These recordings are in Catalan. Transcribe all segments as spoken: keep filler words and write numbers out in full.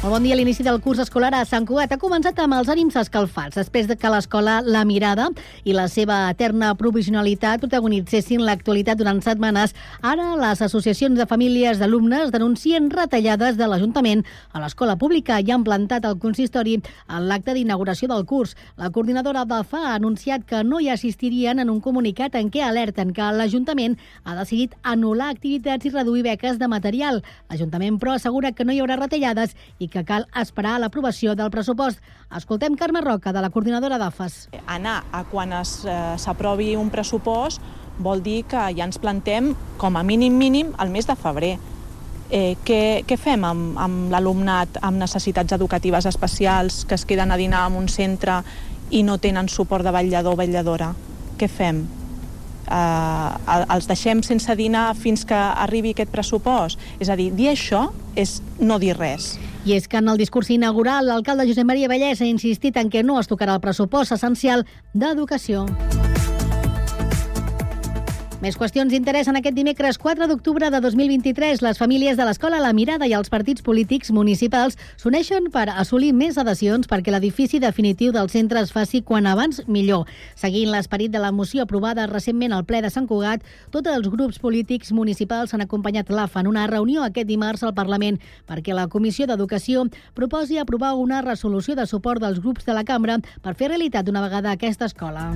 Molt bon dia. L'inici del curs escolar a Sant Cugat ha començat amb els ànims escalfats, després de que l'escola La Mirada i la seva eterna provisionalitat protagonitzessin l'actualitat durant setmanes. Ara les associacions de famílies d'alumnes denuncien retallades de l'Ajuntament a l'escola pública i han plantat el consistori en l'acte d'inauguració del curs. La coordinadora d'A F A ha anunciat que no hi assistirien en un comunicat en què alerten que l'Ajuntament ha decidit anul·lar activitats i reduir beques de material. L'Ajuntament, però, assegura que no hi haurà retallades i que cal esperar a l'aprovació del pressupost. Escoltem Carme Roca, de la coordinadora d'A F A S. Anar a quan es, eh, s'aprovi un pressupost vol dir que ja ens plantem com a mínim mínim el mes de febrer. Eh, què, què fem amb, amb l'alumnat amb necessitats educatives especials que es queden a dinar en un centre i no tenen suport de vetllador o vetlladora? Què fem? Eh, els deixem sense dinar fins que arribi aquest pressupost? És a dir, dir això és no dir res. I és que en el discurs inaugural l'alcalde Josep Maria Vallès ha insistit en que no es tocarà el pressupost essencial d'educació. Més qüestions interessen aquest dimecres quatre d'octubre de dos mil vint-i-tres. Les famílies de l'Escola La Mirada i els partits polítics municipals s'uneixen per assolir més adhesions perquè l'edifici definitiu del centre es faci quan abans millor. Seguint l'esperit de la moció aprovada recentment al ple de Sant Cugat, tots els grups polítics municipals han acompanyat l'A F A en una reunió aquest dimarts al Parlament perquè la Comissió d'Educació proposi aprovar una resolució de suport dels grups de la cambra per fer realitat d'una vegada aquesta escola.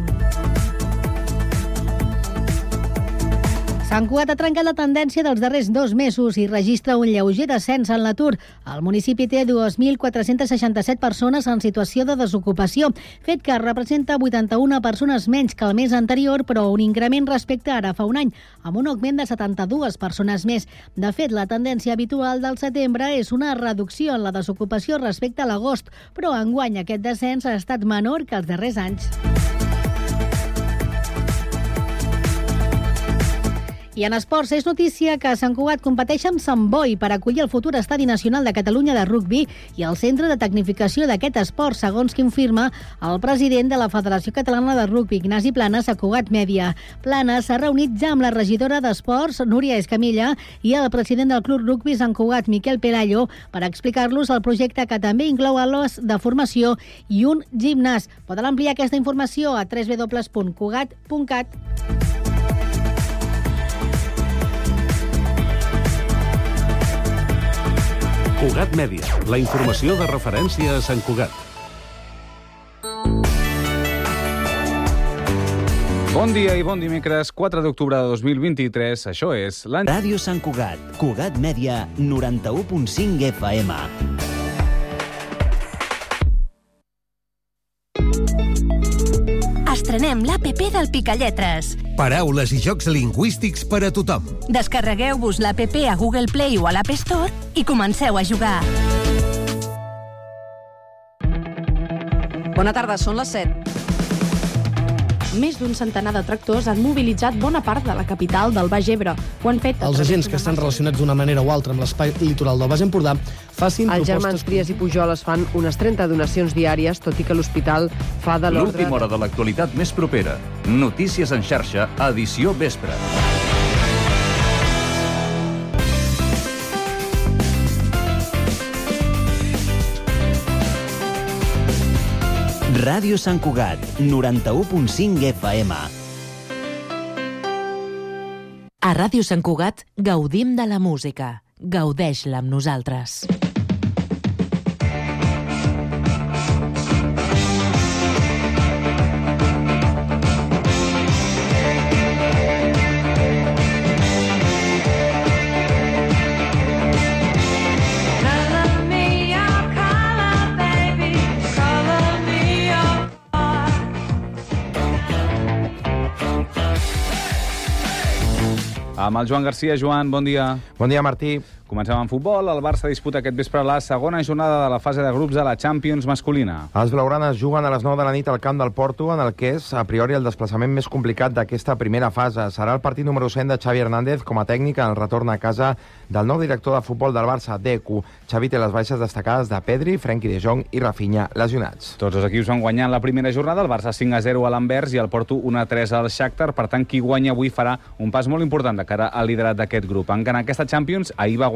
Sant Cugat ha trencat la tendència dels darrers dos mesos i registra un lleuger descens en l'atur. El municipi té dos mil quatre-cents seixanta-set persones en situació de desocupació, fet que representa vuitanta-una persones menys que el mes anterior, però un increment respecte a ara fa un any, amb un augment de setanta-dues persones més. De fet, la tendència habitual del setembre és una reducció en la desocupació respecte a l'agost, però enguany aquest descens ha estat menor que els darrers anys. I en esports és notícia que Sant Cugat competeix amb Sant Boi per acollir el futur Estadi Nacional de Catalunya de Rugbi i el centre de tecnificació d'aquest esport, segons confirma el president de la Federació Catalana de Rugbi, Ignasi Planes, a Cugat Mèdia. Planes s'ha reunit ja amb la regidora d'Esports, Núria Escamilla, i el president del Club Rugbi Sant Cugat, Miquel Pelayo, per explicar-los el projecte que també inclou aules de formació i un gimnàs. Poden ampliar aquesta informació a w w w punt cugat punt cat. Cugat Mèdia, la informació de referència a Sant Cugat. Bon dia i bon dimecres, quatre d'octubre de dos mil vint-i-tres. Això és la... Ràdio Sant Cugat, Cugat Mèdia, noranta-u punt cinc F M. Estrenem l'A P P del Picalletres. Paraules i jocs lingüístics per a tothom. Descarregueu-vos l'A P P a Google Play o a l'App Store i comenceu a jugar. Bona tarda, són les set. Més d'un centenar de tractors han mobilitzat bona part de la capital del Baix Ebre. Ho han fet... Els agents que estan relacionats d'una manera o altra amb l'espai litoral del Baix Empordà facin Els propostes... germans Trias i Pujoles fan unes trenta donacions diàries, tot i que l'hospital fa de l'ordre... L'última hora de l'actualitat més propera. Notícies en xarxa, edició vespre. Ràdio Sant Cugat, noranta-u punt cinc F M. A Ràdio Sant Cugat gaudim de la música. Gaudeix-la amb nosaltres. Amb el Joan Garcia. Joan, bon dia. Bon dia, Martí. Comencem amb futbol. El Barça disputa aquest vespre la segona jornada de la fase de grups de la Champions masculina. Els blaugranes juguen a les nou de la nit al camp del Porto, en el que és, a priori, el desplaçament més complicat d'aquesta primera fase. Serà el partit número cent de Xavi Hernández com a tècnic en el retorn a casa del nou director de futbol del Barça, Deco. Xavi té les baixes destacades de Pedri, Frenkie de Jong i Rafinha lesionats. Tots els equips van guanyar en la primera jornada, el Barça cinc a zero a l'Anvers i el Porto un a tres al Shakhtar. Per tant, qui guanya avui farà un pas molt important de cara al liderat d'aquest grup. En aquesta Champions, ahir va guanyar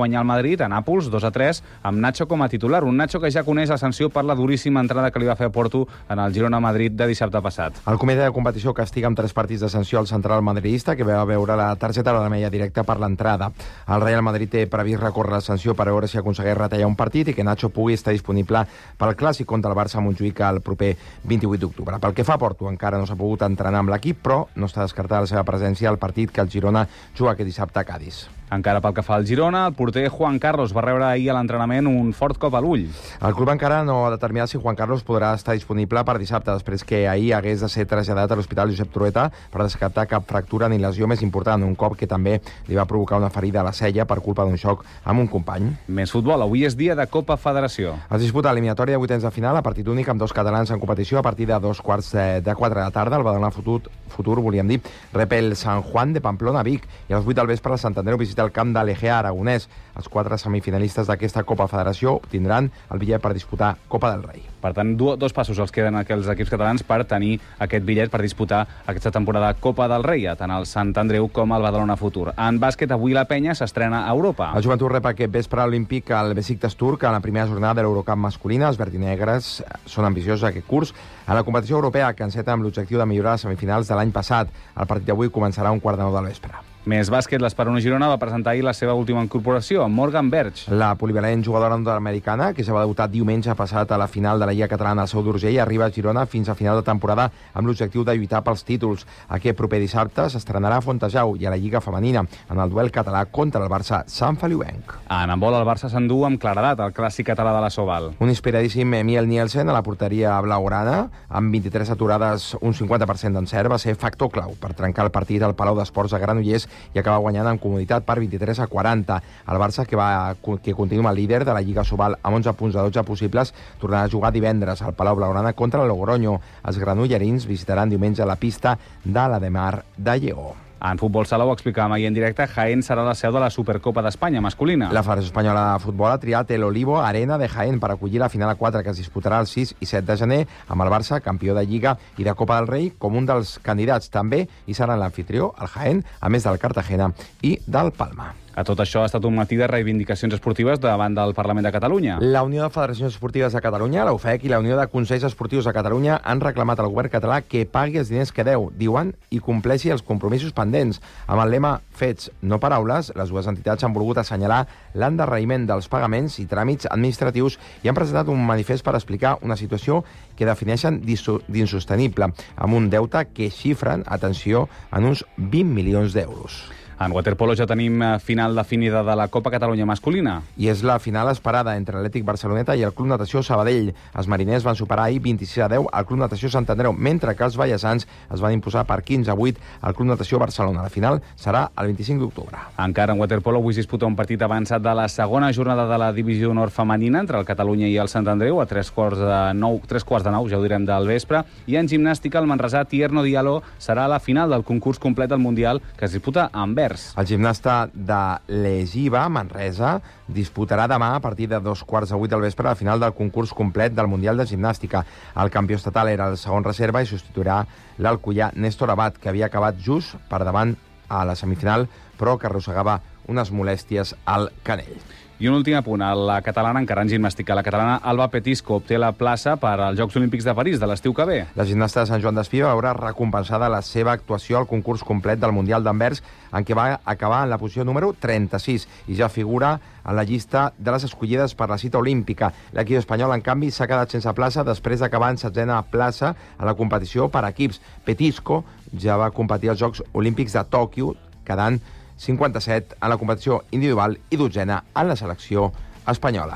guanyar el Madrid a Nàpols dos a tres amb Nacho com a titular. Un Nacho que ja coneix la sanció per la duríssima entrada que li va fer a Porto en el Girona-Madrid de dissabte passat. El comitè de competició castiga amb tres partits de sanció al central madridista, que va veure la targeta vermella directa per l'entrada. El Real Madrid té previst recórrer la sanció per veure si aconsegueix retallar un partit i que Nacho pugui estar disponible pel clàssic contra el Barça a Montjuïc el proper vint-i-vuit d'octubre. Pel que fa a Porto, encara no s'ha pogut entrenar amb l'equip, però no està descartada la seva presència al partit que el Girona juga aquest dissabte a Cádiz. Encara pel que fa al Girona, el porter Juan Carlos va rebre ahir a l'entrenament un fort cop a l'ull. El club encara no ha determinat si Juan Carlos podrà estar disponible per dissabte, després que ahir hagués de ser traslladat a l'Hospital Josep Trueta per descartar cap fractura ni lesió més important, un cop que també li va provocar una ferida a la cella per culpa d'un xoc amb un company. Més futbol, avui és dia de Copa Federació. Es disputa l'eliminatòria de vuitens de final a partit únic amb dos catalans en competició a partir de dos quarts de quatre de la tarda. El Badalona futur, futur volíem dir, rep el San Juan de Pamplona a Vic i a les vuit del vespre el Sant Andreu visita el camp de l'E G A Aragonès. Els quatre semifinalistes d'aquesta Copa Federació obtindran el bitllet per disputar Copa del Rei. Per tant, dos passos els queden aquells equips catalans per tenir aquest bitllet per disputar aquesta temporada Copa del Rei, tant el Sant Andreu com el Badalona Futur. En bàsquet, avui la Penya s'estrena a Europa. El Joventut rep aquest vespre olímpic al Besiktas turc en la primera jornada de l'Eurocup masculina. Els verdinegres són ambiciosos aquest curs a la competició europea, que enceta amb l'objectiu de millorar les semifinals de l'any passat. El partit d'avui començarà a un quart de nou del vespre. Més bàsquet, l'Esperona Girona va presentar ahir la seva última incorporació, Morgan Berg. La polivalent jugadora nord-americana, que ja va debutar diumenge passat a la final de la Lliga Catalana al Seu d'Urgell, arriba a Girona fins a final de temporada amb l'objectiu de lluitar pels títols. Aquest proper dissabte s'estrenarà a Fontejau i a la Lliga Femenina en el duel català contra el Barça Sant Feliuenc. En handbol, el Barça s'endú amb claredat el clàssic català de la Soval. Un inspiradíssim Emil Nielsen a la porteria blaugrana, amb vint-i-tres aturades, un cinquanta per cent d'encert, va ser factor clau per trencar el partit al Palau d'Esports de Granollers i acabar guanyant amb comoditat per vint-i-tres a quaranta. El Barça, que, va, que continua líder de la Lliga Sobal amb onze punts de dotze possibles, tornarà a jugar divendres al Palau Blaugrana contra el Logroño. Els granollerins visitaran diumenge la pista de la Demar de Lleó. En futbol sala ho explicàvem ahir en directe, Jaén serà la seu de la Supercopa d'Espanya masculina. La Federació Espanyola de Futbol ha triat el Olivo Arena de Jaén per acollir la final a quatre que es disputarà el sis i set de gener amb el Barça, campió de Lliga i de Copa del Rei, com un dels candidats. També hi seran l'anfitrió, el Jaén, a més del Cartagena i del Palma. A tot això ha estat un matí de reivindicacions esportives davant del Parlament de Catalunya. La Unió de Federacions Esportives de Catalunya, la U F E C, i la Unió de Consells Esportius de Catalunya han reclamat al govern català que pagui els diners que deu, diuen, i compleixi els compromisos pendents. Amb el lema Fets, no paraules, les dues entitats han volgut assenyalar l'endarreriment dels pagaments i tràmits administratius i han presentat un manifest per explicar una situació que defineixen d'insostenible, amb un deute que xifren, atenció, en uns vint milions d'euros. En waterpolo ja tenim final definida de la Copa Catalunya masculina. I és la final esperada entre l'Atlètic Barceloneta i el Club Natació Sabadell. Els mariners van superar ahir vint-i-sis a deu al Club Natació Sant Andreu, mentre que els vallesans es van imposar per quinze a vuit al Club Natació Barcelona. La final serà el vint-i-cinc d'octubre. Encara en waterpolo avui es disputa un partit avançat de la segona jornada de la Divisió d'Honor femenina entre el Catalunya i el Sant Andreu a tres quarts de nou, tres quarts de nou, ja ho direm, del vespre. I en gimnàstica, el manresà Tierno Diallo serà la final del concurs complet del Mundial que es disputa a Anvers. El gimnasta de l'Egiva, Manresa, disputarà demà a partir de dos quarts de vuit del vespre la final del concurs complet del Mundial de Gimnàstica. El campió estatal era el segon reserva i substituirà l'alcoià Néstor Abad, que havia acabat just per davant a la semifinal, però que arrossegava unes molèsties al canell. I un últim apunt, la catalana encara en gimnàstica. La catalana Alba Petisco obté la plaça per als Jocs Olímpics de París de l'estiu que ve. La gimnasta de Sant Joan d'Espí va veure recompensada la seva actuació al concurs complet del Mundial d'Anvers, en què va acabar en la posició número trenta-sis i ja figura en la llista de les escollides per la cita olímpica. L'equip espanyol, en canvi, s'ha quedat sense plaça després d'acabar en setzena plaça a la competició per equips. Petisco ja va competir als Jocs Olímpics de Tòquio, quedant cinquanta-set en la competició individual i dotzena en la selecció espanyola.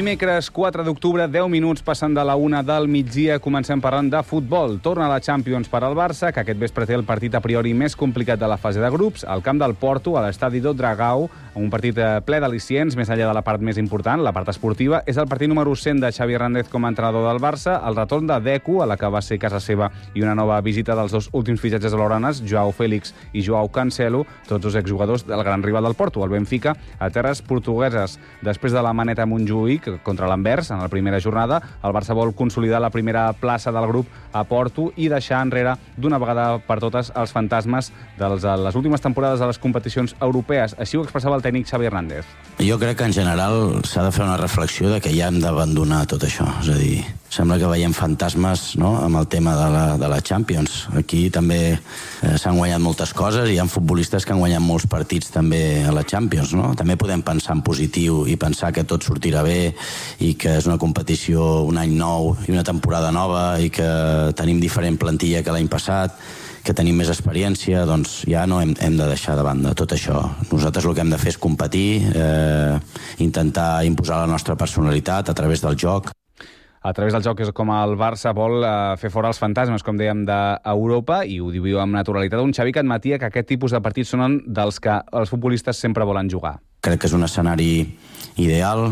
Dimecres quatre d'octubre, deu minuts passant de la una del migdia, comencem parlant de futbol. Torna a la Champions per al Barça, que aquest vespre té el partit a priori més complicat de la fase de grups, al camp del Porto, a l'estadi do Dragao, un partit ple d'al·licients, més enllà de la part més important, la part esportiva. És el partit número cent de Xavi Hernández com a entrenador del Barça, el retorn de Deco, a la que va ser casa seva, i una nova visita dels dos últims fitxatges blaugranes, Joao Félix i Joao Cancelo, tots dos exjugadors del gran rival del Porto, el Benfica, a terres portugueses. Després de la maneta a Montjuïc contra l'Anvers en la primera jornada, el Barça vol consolidar la primera plaça del grup a Porto i deixar enrere d'una vegada per totes els fantasmes de les últimes temporades de les competicions europees. Així ho expressava el tècnic Xavi Hernández. Jo crec que en general s'ha de fer una reflexió de que ja hem d'abandonar tot això. És a dir, sembla que veiem fantasmes, no?, amb el tema de la, de la Champions. Aquí també eh, s'han guanyat moltes coses i hi ha futbolistes que han guanyat molts partits també a la Champions, no? També podem pensar en positiu i pensar que tot sortirà bé i que és una competició un any nou i una temporada nova i que tenim diferent plantilla que l'any passat, que tenim més experiència, doncs ja no hem, hem de deixar de banda tot això. Nosaltres el que hem de fer és competir, eh, intentar imposar la nostra personalitat a través del joc. A través del joc és com el Barça vol eh, fer fora els fantasmes, com dèiem, d'Europa, i ho diu amb naturalitat un Xavi que admetia que aquest tipus de partits són dels que els futbolistes sempre volen jugar. Crec que és un escenari ideal,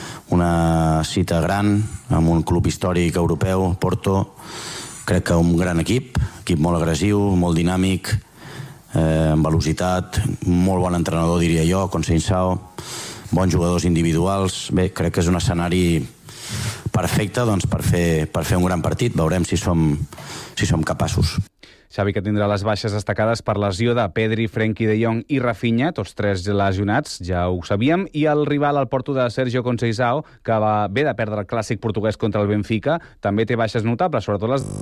una cita gran amb un club històric europeu, Porto. Crec que un gran equip, equip molt agressiu, molt dinàmic, eh, amb velocitat, molt bon entrenador, diria jo, Conceição, bons jugadors individuals. Bé, crec que és un escenari perfecte doncs, per, fer, per fer un gran partit. Veurem si som, si som capaços. Xavi, que tindrà les baixes destacades per lesió de Pedri, Frenkie de Jong i Rafinha, tots tres lesionats, ja ho sabíem, i el rival al Porto de Sergio Conceição, que va bé de perdre el clàssic portuguès contra el Benfica, també té baixes notables, sobretot les...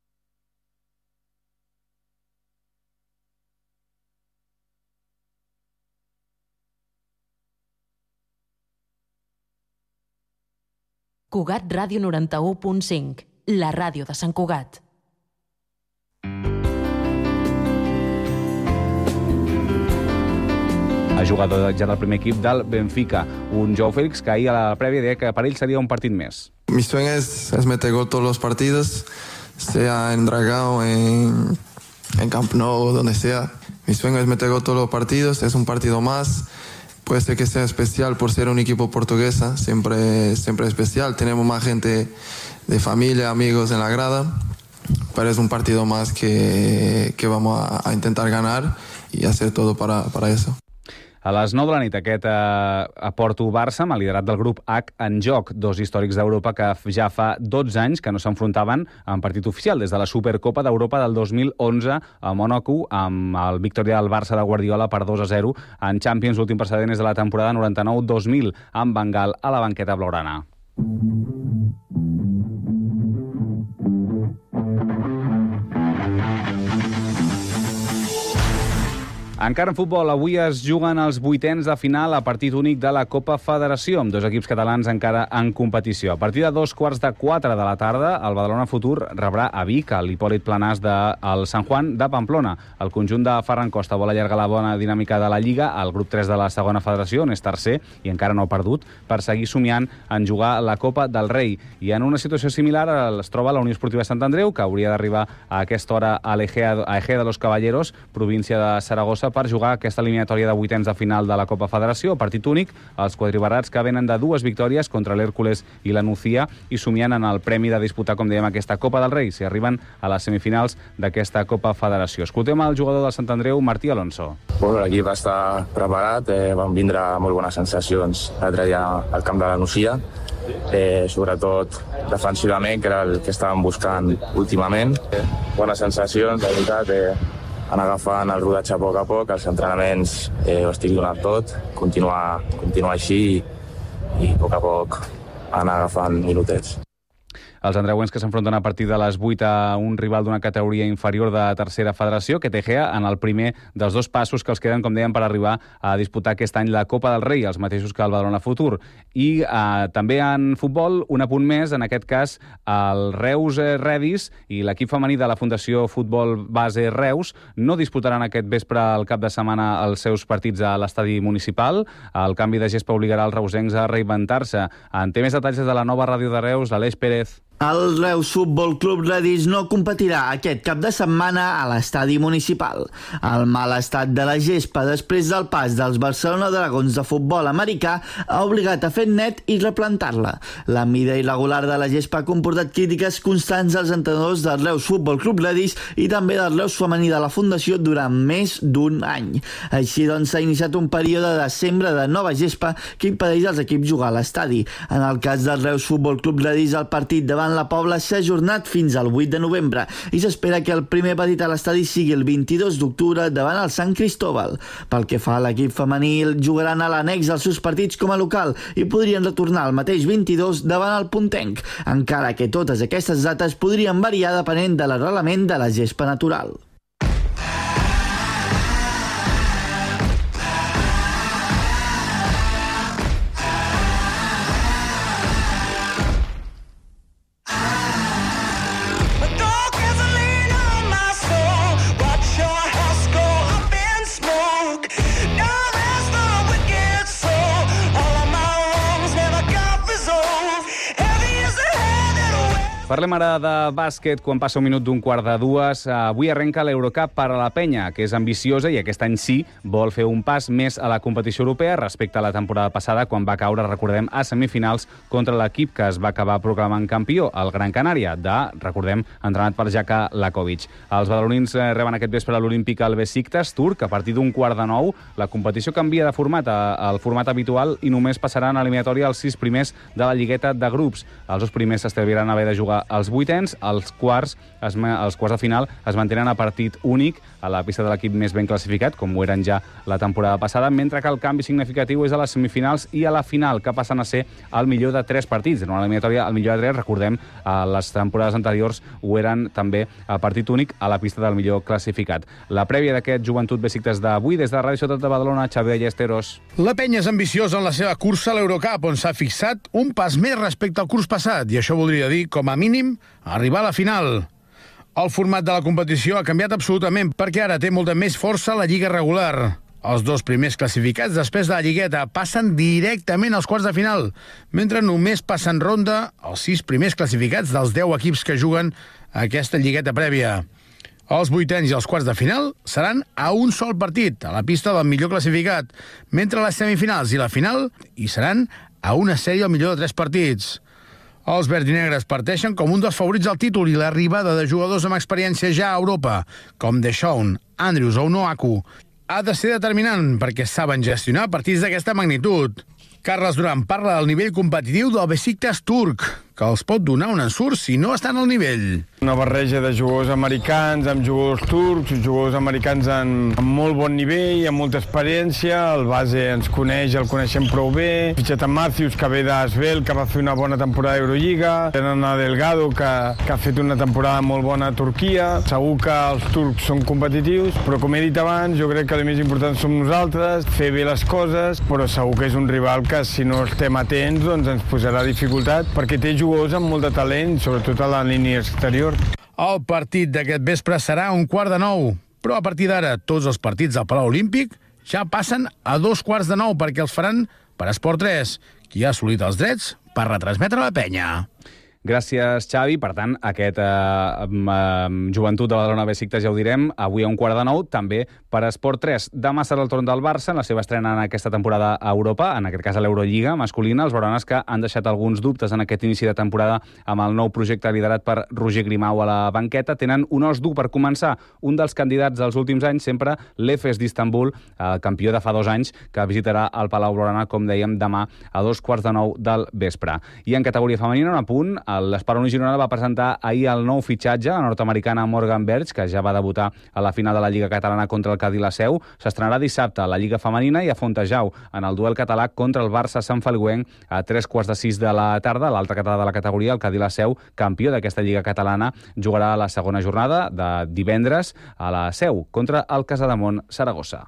Cugat Ràdio noranta-u punt cinc, la ràdio de Sant Cugat. El jugador ja del primer equip del Benfica, un Joao Félix que ahir a la prèvia deia que per ell seria un partit més. Mi sueño es, es meter gol todos los partidos, sea en Dragao, en, en Camp Nou, donde sea. Mi sueño es meter gol todos los partidos, es un partido más. Puede ser que sea especial por ser un equipo portuguesa, siempre, siempre especial. Tenemos más gente de familia, amigos en la grada, pero es un partido más que, que vamos a, a intentar ganar y hacer todo para, para eso. A les nou de la nit, aquest eh, a Porto-Barça, amb el liderat del grup H en joc, dos històrics d'Europa que ja fa dotze anys que no s'enfrontaven en partit oficial, des de la Supercopa d'Europa del dos mil onze a Mònaco, amb el victòria del Barça de Guardiola per dos a zero en Champions, l'últim precedent és de la temporada noranta-nou dos mil, amb Van Gaal a la banqueta blaugrana. Encara en futbol, avui es juguen els vuitens de final a partit únic de la Copa Federació, amb dos equips catalans encara en competició. A partir de dos quarts de quatre de la tarda, el Badalona Futur rebrà a Vic, a l'Hipòlit Planàs del San Juan de Pamplona. El conjunt de Ferran Costa vol allargar la bona dinàmica de la Lliga al grup tres de la segona federació, on és tercer i encara no ha perdut, per seguir somiant en jugar la Copa del Rei. I en una situació similar es troba la Unió Esportiva Sant Andreu, que hauria d'arribar a aquesta hora a Ejea de los Caballeros, província de Saragossa, per jugar aquesta eliminatòria de vuitens de final de la Copa Federació, partit únic, els quadribarats que venen de dues victòries contra l'Hèrcules i la Nucía i somiant en el premi de disputar, com dèiem, aquesta Copa del Rei, si arriben a les semifinals d'aquesta Copa Federació. Escoltem el jugador del Sant Andreu, Martí Alonso. Bueno, l'equip està preparat, eh, van vindre molt bones sensacions l'altre dia al camp de la Nucía, eh, sobretot defensivament, que era el que estàvem buscant últimament. Eh, bones sensacions, de veritat, eh, anar agafant el rodatge a poc a poc, els entrenaments eh, ho estic donant tot, continuar, continuar així i, i a poc a poc anar agafant minutets. Els andreuencs que s'enfronten a partir de les vuit a un rival d'una categoria inferior de tercera federació, que té Gea, en el primer dels dos passos que els queden, com dèiem, per arribar a disputar aquest any la Copa del Rei, els mateixos que el Badalona Futur. I eh, també en futbol, un apunt més, en aquest cas, el Reus Redis i l'equip femení de la Fundació Futbol Base Reus no disputaran aquest vespre al cap de setmana els seus partits a l'estadi municipal. El canvi de gespa obligarà els reusencs a reinventar-se. En té més detalls de la nova ràdio de Reus, l'Aleix Pérez. El Reus Futbol Club Redis no competirà aquest cap de setmana a l'estadi municipal. El mal estat de la gespa després del pas dels Barcelona Dragons de futbol americà ha obligat a fer net i replantar-la. La mida irregular de la gespa ha comportat crítiques constants als entrenadors del Reus Futbol Club Redis i també del Reus femení de la Fundació durant més d'un any. Així doncs s'ha iniciat un període de sembra de nova gespa que impedeix als equips jugar a l'estadi. En el cas del Reus Futbol Club Redis, el partit davant la Pobla s'ha ajornat fins al vuit de novembre i s'espera que el primer partit a l'estadi sigui el vint-i-dos d'octubre davant el Sant Cristóbal. Pel que fa a l'equip femení, jugaran a l'annex els seus partits com a local i podrien retornar el mateix vint-i-dos davant el Puntenc, encara que totes aquestes dates podrien variar depenent de l'arrelament de la gespa natural. Parlem ara de bàsquet quan passa un minut d'un quart de dues. Avui arrenca l'Eurocup per a la Penya, que és ambiciosa i aquest any sí vol fer un pas més a la competició europea respecte a la temporada passada, quan va caure, recordem, a semifinals contra l'equip que es va acabar proclamant campió, el Gran Canària, de, recordem, entrenat per Jaka Lakovic. Els badalonins reben aquest vespre a l'Olímpic el Besiktas turc. A partir d'un quart de nou, la competició canvia de format al format habitual i només passaran a eliminatòria els sis primers de la lligueta de grups. Els dos primers s'estalviaran haver de jugar els vuitens, els quarts, es, els quarts de final es mantenen a partit únic a la pista de l'equip més ben classificat, com ho eren ja la temporada passada, mentre que el canvi significatiu és a les semifinals i a la final, que passen a ser el millor de tres partits. En una eliminatòria, el millor de tres, recordem, a les temporades anteriors ho eren també a partit únic a la pista del millor classificat. La prèvia d'aquest Joventut Besiktas d'avui, des de Ràdio Ciutat de Badalona, Xavier Allesteros. La Penya és ambiciosa en la seva cursa a l'Eurocup, on s'ha fixat un pas més respecte al curs passat, i això voldria dir, com a mínim, arribar a la final. El format de la competició ha canviat absolutament perquè ara té molta més força la lliga regular. Els dos primers classificats després de la lligueta passen directament als quarts de final, mentre només passen ronda els sis primers classificats dels deu equips que juguen a aquesta lligueta prèvia. Els vuitens i els quarts de final seran a un sol partit, a la pista del millor classificat, mentre les semifinals i la final hi seran a una sèrie al millor de tres partits. Els verds i negres parteixen com un dels favorits al títol i l'arribada de jugadors amb experiència ja a Europa, com Deshaun, Andrews o Onuaku, ha de ser determinant perquè saben gestionar partits d'aquesta magnitud. Carles Duran parla del nivell competitiu del Besiktas turc, que els pot donar un ensurt si no estan al nivell. Una barreja de jugadors americans amb jugadors turcs, jugadors americans amb, amb molt bon nivell, amb molta experiència, el base ens coneix, el coneixem prou bé, fitxat a Matthews, que ve d'Asvel, que va fer una bona temporada a Eurolliga, tenen a Delgado, que, que ha fet una temporada molt bona a Turquia. Segur que els turcs són competitius, però com he dit abans, jo crec que el més important som nosaltres, fer bé les coses, però segur que és un rival que si no estem atents doncs ens posarà dificultat, perquè té jugadors amb molt de talent, sobretot a la línia exterior. El partit d'aquest vespre serà un quart de nou, però a partir d'ara tots els partits del Palau Olímpic ja passen a dos quarts de nou perquè els faran per Esport tres, qui ha assolit els drets per retransmetre la Penya. Gràcies, Xavi. Per tant, aquest eh, eh, Joventut de Badalona Besiktas, ja ho direm, avui a un quart de nou, també per Esport tres. Demà serà el torn del Barça, en la seva estrena en aquesta temporada a Europa, en aquest cas a l'Eurolliga masculina. Els blaugranes que han deixat alguns dubtes en aquest inici de temporada amb el nou projecte liderat per Roger Grimau a la banqueta. Tenen un os dur per començar. Un dels candidats dels últims anys, sempre l'Efes d'Istanbul, el campió de fa dos anys, que visitarà el Palau Blaugrana, com dèiem, demà a dos quarts de nou del vespre. I en categoria femenina, un apunt, L'Esperoni Girona va presentar ahir el nou fitxatge, la nord-americana Morgan Berg, que ja va debutar a la final de la Lliga Catalana contra el Cadí la Seu. S'estrenarà dissabte a la Lliga Femenina i a Fontejau en el duel català contra el Barça Sant Feliuenc a tres quarts de sis de la tarda. L'altre català de la categoria, el Cadí la Seu, campió d'aquesta Lliga Catalana, jugarà a la segona jornada de divendres a la Seu contra el Casademont Saragossa.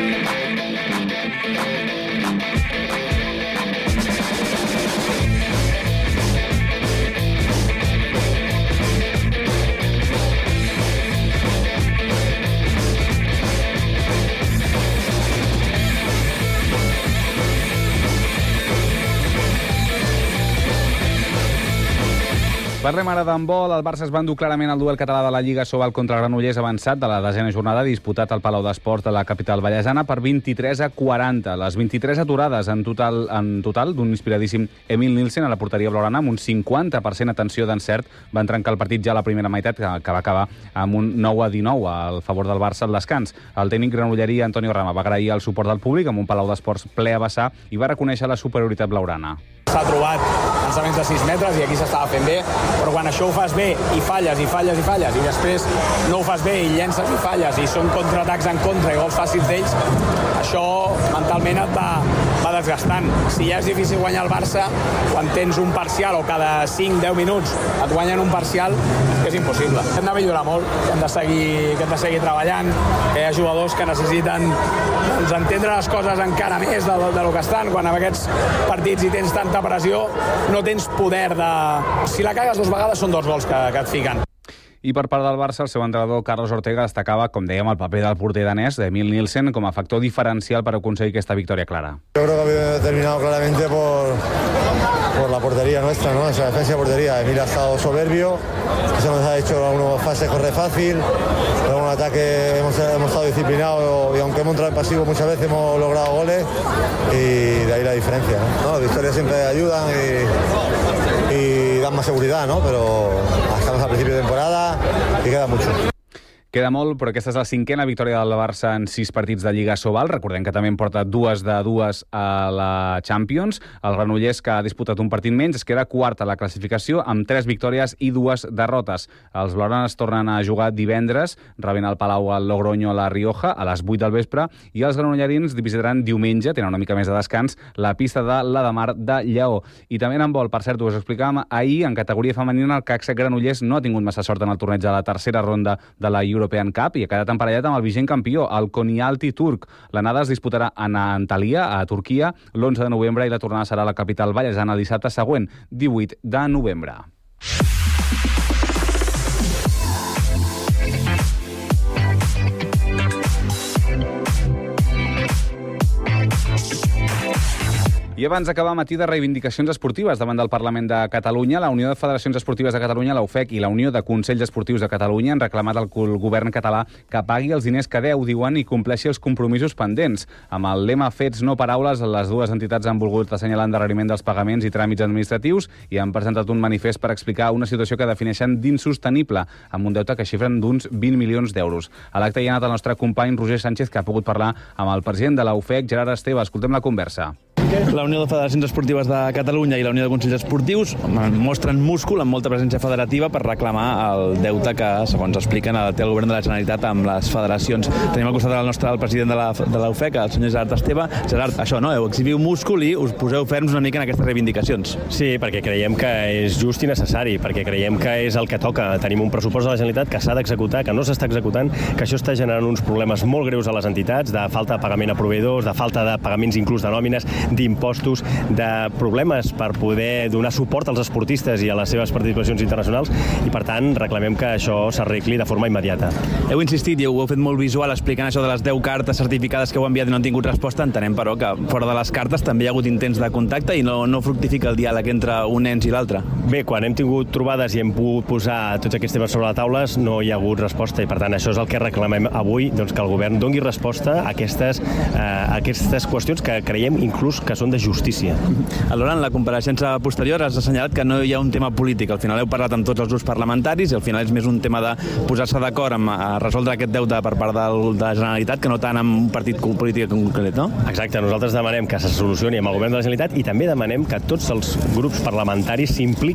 Parlem ara d'handbol. El Barça es va endur clarament el duel català de la Lliga Sobal contra el Granollers avançat de la desena jornada disputat al Palau d'Esports de la capital vallesana per vint-i-tres a quaranta. Les vint-i-tres aturades en total en total d'un inspiradíssim Emil Nielsen a la porteria blaugrana amb un cinquanta per cent atenció d'encert. Van trencar el partit ja a la primera meitat, que va acabar amb un nou a dinou al favor del Barça al descans. El tècnic granollerí Antonio Rama va agrair el suport del públic amb un Palau d'Esports ple a vessar i va reconèixer la superioritat blaugrana. S'ha trobat llançaments de sis metres i aquí s'estava fent bé, però quan això ho fas bé i falles i falles i falles i després no ho fas bé i llences i falles i són contraatacs en contra i gols fàcils d'ells, això mentalment et va, va desgastant. Si ja és difícil guanyar el Barça, quan tens un parcial o cada cinc a deu minuts et guanyen un parcial, és impossible. Hem de millorar molt, hem de seguir, hem de seguir treballant. Hi ha jugadors que necessiten doncs, entendre les coses encara més de, de lo que estan. Quan en aquests partits hi tens tanta pressió, no tens poder de... Si la cagues dues vegades són dos gols que, que et fiquen. I per part del Barça, el seu entrenador Carlos Ortega destacava, com dèiem, el paper del porter danès, d'Emil Nielsen, com a factor diferencial per aconseguir aquesta victòria clara. Yo creo que había determinado claramente por, por la portería nuestra, ¿no? Esa defensa de portería. Emil ha estado soberbio, se nos ha hecho algunas fases corre fácil, pero en un ataque hemos, hemos estado disciplinados y aunque hemos entrado en pasivo muchas veces hemos logrado goles y de ahí la diferencia, ¿no? Las victorias siempre ayudan y, y dan más seguridad, ¿no? Pero estamos a principio de temporada y queda mucho. Queda molt, però aquesta és la cinquena victòria del Barça en sis partits de Lliga Sobal. Recordem que també en porta dues de dues a la Champions. El Granollers, que ha disputat un partit menys, es queda quart a la classificació amb tres victòries i dues derrotes. Els blaugranes tornen a jugar divendres, rebent al Palau al Logroño a la Rioja a les vuit del vespre, i els granollerins visitaran diumenge, tenen una mica més de descans, la pista de la de Mar de Lleó. I també en handbol, per cert, us explicàvem ahir, en categoria femenina, el C A C Granollers no ha tingut massa sort en el torneig de la tercera ronda de la Euro European Cup i ha quedat emparellat amb el vigent campió, el Konyaaltı turc. L'anada es disputarà en Antalya, a Turquia, l'onze de novembre i la tornada serà a la capital vallesana el dissabte següent, divuit de novembre. I abans d'acabar, matí de reivindicacions esportives davant del Parlament de Catalunya, la Unió de Federacions Esportives de Catalunya, la U F E C, i la Unió de Consells Esportius de Catalunya han reclamat al govern català que pagui els diners que deu, diuen, i compleixi els compromisos pendents. Amb el lema Fets, no paraules, les dues entitats han volgut assenyalar endarreriment dels pagaments i tràmits administratius i han presentat un manifest per explicar una situació que defineixen d'insostenible, amb un deute que xifren d'uns vint milions d'euros. A l'acte hi ha anat el nostre company Roger Sánchez, que ha pogut parlar amb el president de la U F E C, Gerard Esteve. Escoltem la conversa. La Unió de Federacions Esportives de Catalunya i la Unió de Consells Esportius mostren múscul amb molta presència federativa per reclamar el deute que, segons expliquen, té el govern de la Generalitat amb les federacions. Tenim al costat del nostre el president de la, de la U F E C, el senyor Gerard Esteve. Gerard, això, no? Heu exhibiu múscul i us poseu ferms una mica en aquestes reivindicacions. Sí, perquè creiem que és just i necessari, perquè creiem que és el que toca. Tenim un pressupost de la Generalitat que s'ha d'executar, que no s'està executant, que això està generant uns problemes molt greus a les entitats, de falta de pagament a proveïdors, de falta de pagaments inclús de nòmines, d'impostos, de problemes per poder donar suport als esportistes i a les seves participacions internacionals i, per tant, reclamem que això s'arregli de forma immediata. Heu insistit i ho heu fet molt visual explicant això de les deu cartes certificades que heu enviat i no han tingut resposta. Entenem, però, que fora de les cartes també hi ha hagut intents de contacte i no, no fructifica el diàleg entre un ens i l'altre. Bé, quan hem tingut trobades i hem pogut posar tots aquests temes sobre la taula, no hi ha hagut resposta i, per tant, això és el que reclamem avui, doncs, que el govern doni resposta a aquestes, eh, a aquestes qüestions que creiem inclús que són de justícia. Alhora, en la compareixença posterior has assenyalat que no hi ha un tema polític. Al final heu parlat amb tots els grups parlamentaris i al final és més un tema de posar-se d'acord amb a resoldre aquest deute per part del, de la Generalitat que no tant amb un partit polític concret, no? Exacte, nosaltres demanem que se solucioni amb el govern de la Generalitat i també demanem que tots els grups parlamentaris s'impliquin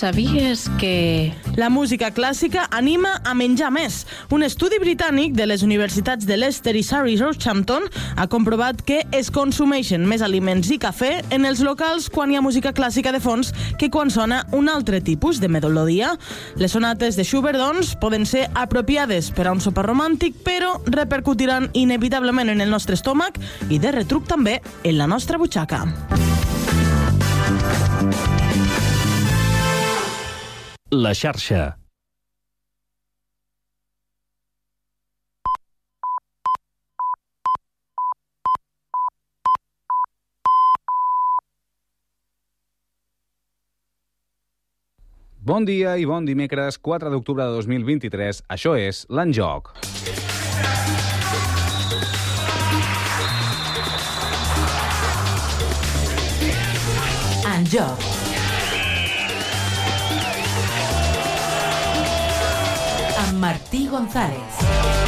Sabies que... La música clàssica anima a menjar més. Un estudi britànic de les universitats de Leicester i Surrey Rockhampton ha comprovat que es consumeixen més aliments i cafè en els locals quan hi ha música clàssica de fons que quan sona un altre tipus de melodia. Les sonates de Schubert, doncs, poden ser apropiades per a un sopar romàntic, però repercutiran inevitablement en el nostre estómac i de retruc també en la nostra butxaca. La xarxa. Bon dia i bon dimecres, quatre d'octubre de dos mil vint-i-tres. Això és l'Enjoc. Enjoc. Amb Martí González.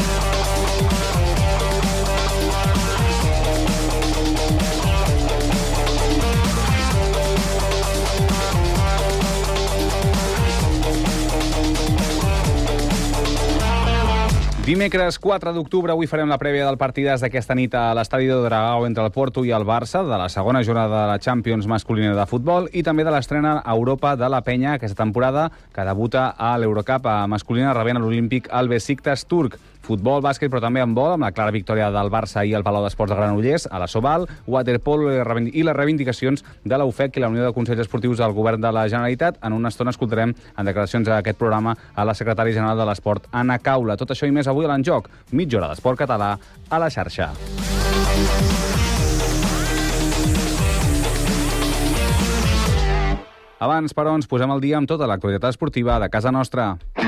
Dimecres quatre d'octubre, avui farem la prèvia del partidàs d'aquesta nit a l'estadi de Dragao entre el Porto i el Barça, de la segona jornada de la Champions masculina de futbol i també de l'estrena a Europa de la Penya aquesta temporada, que debuta a l'Eurocup masculina rebent a l'Olímpic el Besiktas turc. Futbol, bàsquet, però també en vol, amb la clara victòria del Barça i el Palau d'Esports de Granollers, a la Soval, waterpolo i les reivindicacions de la U F E C i la Unió de Consells Esportius del Govern de la Generalitat. En una estona escoltarem en declaracions d'aquest programa a la secretària general de l'Esport, Anna Caula. Tot això i més avui a l'Enjoc. Mitja hora d'esport català a la xarxa. Abans, però, ens posem al dia amb tota l'actualitat esportiva de casa nostra.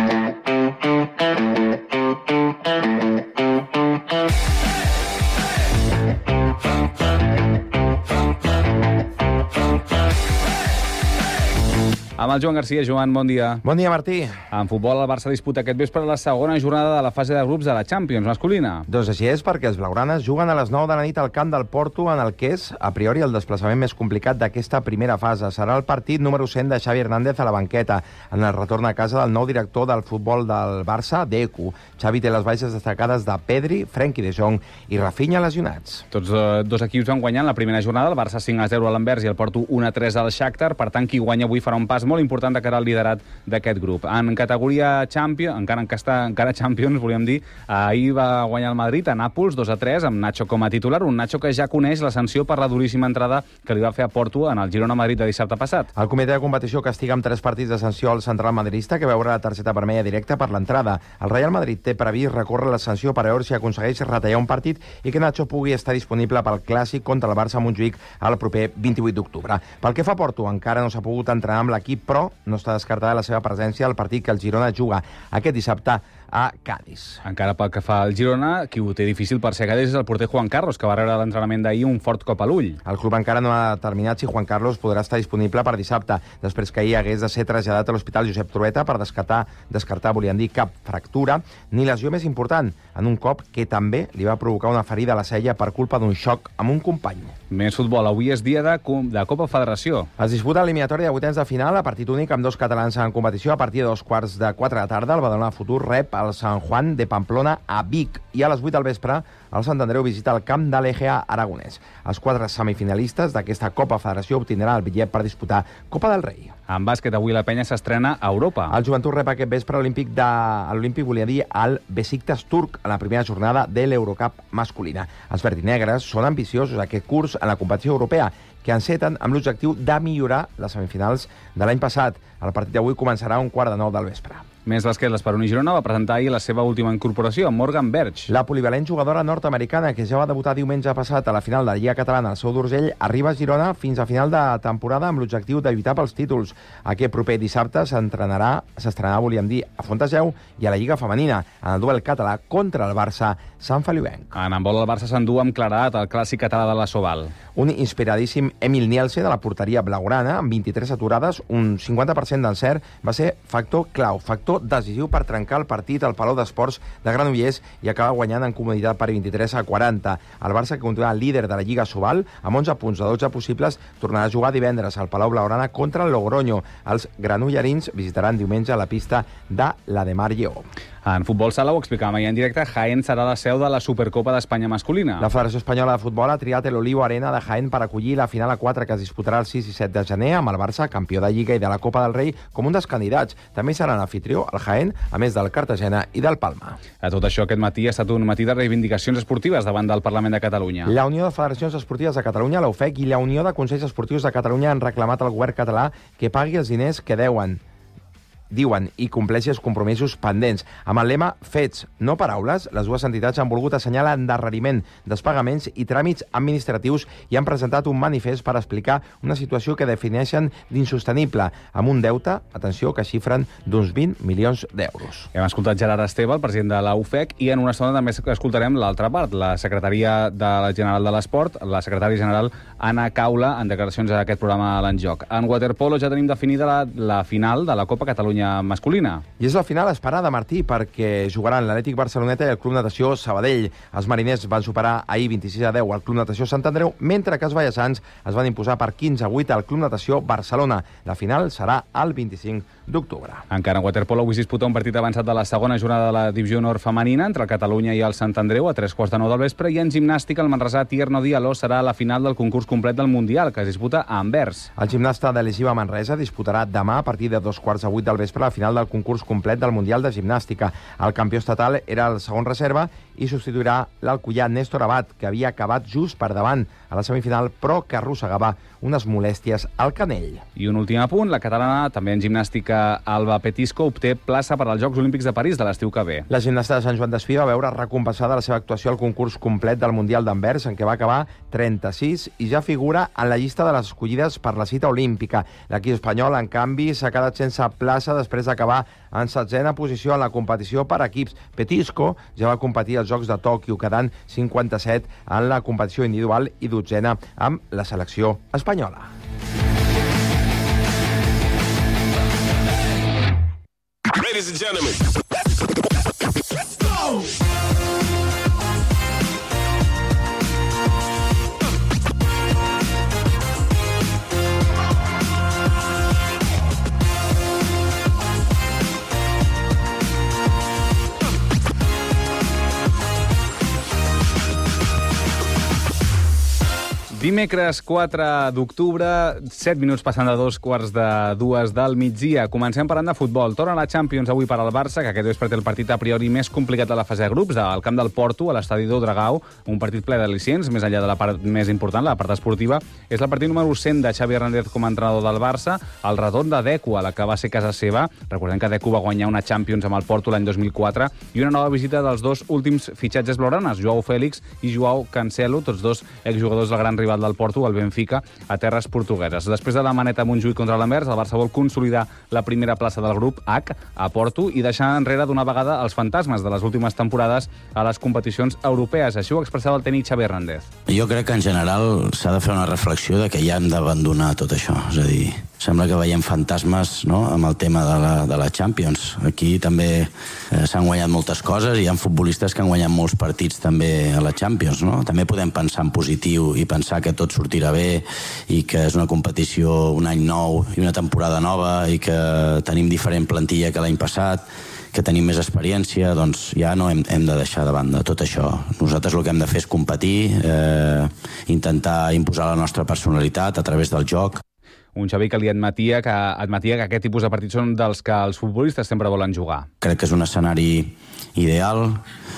Amb el Joan Garcia. Joan, bon dia. Bon dia, Martí. En futbol, el Barça disputa aquest vespre la segona jornada de la fase de grups de la Champions masculina. Doncs així és, perquè els blaugranes juguen a les nou de la nit al camp del Porto, en el que és, a priori, el desplaçament més complicat d'aquesta primera fase. Serà el partit número cent de Xavi Hernández a la banqueta, en el retorn a casa del nou director del futbol del Barça, Deco. Xavi té les baixes destacades de Pedri, Frenkie de Jong i Rafinha lesionats. Tots eh, dos equips van guanyar en la primera jornada, el Barça cinc a zero a l'Anvers i el Porto un a tres al Shakhtar. Per tant, qui guanya avui farà un pas molt important de cara al liderat d'aquest grup. En categoria Champions, encara en està, encara Champions, volíem dir, ahir va guanyar el Madrid a Nàpols dos a tres, amb Nacho com a titular, un Nacho que ja coneix la sanció per la duríssima entrada que li va fer a Porto en el Girona-Madrid de dissabte passat. El comitè de competició castiga amb tres partits de sanció al central madridista, que veurà la targeta vermella directa per l'entrada. El Real Madrid té previst recórrer la sanció per a veure si aconsegueix retallar un partit i que Nacho pugui estar disponible pel clàssic contra el Barça a Montjuïc el proper vint-i-vuit d'octubre. Pel que fa a Porto, encara no s'ha pogut entrenar amb l'equip, però no està descartada la seva presència al partit que el Girona juga aquest dissabte a Cádiz. Encara pel que fa al Girona, qui ho té difícil per ser a Cádiz és el porter Juan Carlos, que va rebre l'entrenament d'ahir un fort cop a l'ull. El club encara no ha determinat si Juan Carlos podrà estar disponible per dissabte, després que ahir hagués de ser traslladat a l'Hospital Josep Trueta per descartar, descartar volien dir, cap fractura, ni lesió més important, en un cop que també li va provocar una ferida a la cella per culpa d'un xoc amb un company. Més futbol. Avui és dia de, de Copa Federació. Es disputa l'eliminatòria de vuitens de final a partit únic amb dos catalans en competició. A partir de dos quarts de quatre de tarda, el Badalona Futur rep el San Juan de Pamplona a Vic i a les vuit del vespre el Sant Andreu visita el camp de l'E G A Aragonès. Els quatre semifinalistes d'aquesta Copa Federació obtindran el bitllet per disputar Copa del Rei. En bàsquet, avui la Penya s'estrena a Europa. El Joventut rep aquest vespre l'Olímpic de... l'Olímpic volia dir el Besiktas turc en la primera jornada de l'Eurocup masculina. Els verdinegres són ambiciosos aquest curs en la competició europea, que enceten amb l'objectiu de millorar les semifinals de l'any passat. El partit d'avui començarà a un quart de nou del vespre. Més bàsquet, l'Esperoni Girona va presentar ahir la seva última incorporació, Morgan Berg. La polivalent jugadora nord-americana, que ja va debutar diumenge passat a la final de la Lliga Catalana al Seu d'Urgell, arriba a Girona fins a final de temporada amb l'objectiu de lluitar pels títols. Aquest proper dissabte s'entrenarà, s'estrenarà, volíem dir, a Fontageu i a la Lliga Femenina, en el duel català contra el Barça Sant Feliuenc. En handbol, el Barça s'endú amb claredat el clàssic català de la Soval. Un inspiradíssim Emil Nielsen a la porteria blaugrana, amb vint-i-tres aturades, un cinquanta per cent d'encert, va ser factor clau, factor decisiu per trencar el partit al Palau d'Esports de Granollers i acabar guanyant en comoditat per vint-i-tres a quaranta. El Barça, que continua líder de la Lliga Sobal, amb onze punts de dotze possibles, tornarà a jugar divendres al Palau Blaugrana contra el Logroño. Els granollerins visitaran diumenge la pista de la de Mar Lleó. En futbol sala, ho explicàvem ahir en directe, Jaén serà la seu de la Supercopa d'Espanya masculina. La Federació Espanyola de Futbol ha triat el Olivo Arena de Jaén per acollir la final a quatre que es disputarà el sis i set de gener, amb el Barça, campió de Lliga i de la Copa del Rei, com un dels candidats. També seran anfitrió el Jaén, a més del Cartagena i del Palma. A tot això, aquest matí ha estat un matí de reivindicacions esportives davant del Parlament de Catalunya. La Unió de Federacions Esportives de Catalunya, la U F E C, i la Unió de Consells Esportius de Catalunya han reclamat al govern català que pagui els diners que deuen. Diuen, i compleixi els compromisos pendents. Amb el lema fets, no paraules, les dues entitats han volgut assenyalar endarreriment dels pagaments i tràmits administratius i han presentat un manifest per explicar una situació que defineixen d'insostenible, amb un deute, atenció, que xifren d'uns vint milions d'euros. Hem escoltat Gerard Esteve, el president de la U F E C, i en una estona també escoltarem l'altra part, la secretària de la General de l'Esport, la secretària general Anna Caula, en declaracions a aquest programa a l'Enjoc. En waterpolo ja tenim definida la, la final de la Copa Catalunya masculina. I és la final esperada, Martí, perquè jugaran l'Atlètic Barceloneta i el Club Natació Sabadell. Els mariners van superar ahir vint-i-sis a deu al Club Natació Sant Andreu, mentre que els ballassans es van imposar per quinze a vuit al Club Natació Barcelona. La final serà el vint-i-cinc d'octubre. Encara en waterpolo avui es disputa un partit avançat de la segona jornada de la Divisió Honor femenina entre el Catalunya i el Sant Andreu a tres quarts de nou del vespre, i en gimnàstica el manresà Tierno Diallo serà la final del concurs complet del Mundial, que es disputa a Anvers. El gimnasta de l'Egiva Manresa disputarà demà a partir de dos quarts de vuit del vespre la final del concurs complet del Mundial de Gimnàstica. El campió estatal era el segon reserva i substituirà l'alcoià Néstor Abad, que havia acabat just per davant a la semifinal, però que arrossegava unes molèsties al canell. I un últim apunt, la catalana, també en gimnàstica, Alba Petisco, obté plaça per als Jocs Olímpics de París de l'estiu que ve. La gimnasta de Sant Joan d'Espí va veure recompensada la seva actuació al concurs complet del Mundial d'Anvers, en què va acabar trenta-sis i ja figura en la llista de les escollides per la cita olímpica. L'equip espanyol, en canvi, s'ha quedat sense plaça després d'acabar en setzena posició en la competició per equips. Petisco ja va competir als Jocs de Tòquio, quedant cinquanta-set en la competició individual i dotzena amb la selecció espanyola. Ladies and gentlemen, let's go! Dimecres quatre d'octubre, set minuts passant de dos quarts de dues del migdia. Comencem parlant de futbol. Torna la Champions avui per al Barça, que aquest vespre té el partit a priori més complicat de la fase de grups, al camp del Porto, a l'estadi do Dragao, un partit ple d'al·licients, més enllà de la part més important, la part esportiva. És el partit número cent de Xavi Hernández com a entrenador del Barça, el retorn de Deco, a la que va ser casa seva. Recordem que Deco va guanyar una Champions amb el Porto l'any dos mil quatre, i una nova visita dels dos últims fitxatges blaugranes, Joao Félix i Joao Cancelo, tots dos exjugadors del gran rival del Porto, el Benfica, a terres portugueses. Després de la maneta Montjuïc contra l'Anvers, el Barça vol consolidar la primera plaça del grup H a Porto i deixar enrere d'una vegada els fantasmes de les últimes temporades a les competicions europees. Així ho expressava el tècnic Xavi Hernández. Jo crec que en general s'ha de fer una reflexió de que ja hem d'abandonar tot això. És a dir, sembla que veiem fantasmes, no?, amb el tema de la, de la Champions. Aquí també eh, s'han guanyat moltes coses i hi ha futbolistes que han guanyat molts partits també a la Champions, no? També podem pensar en positiu i pensar que tot sortirà bé i que és una competició un any nou i una temporada nova i que tenim diferent plantilla que l'any passat, que tenim més experiència, doncs ja no hem, hem de deixar de banda tot això. Nosaltres el que hem de fer és competir, eh, intentar imposar la nostra personalitat a través del joc. Un Xavi que li admetia que, admetia que aquest tipus de partits són dels que els futbolistes sempre volen jugar. Crec que és un escenari ideal,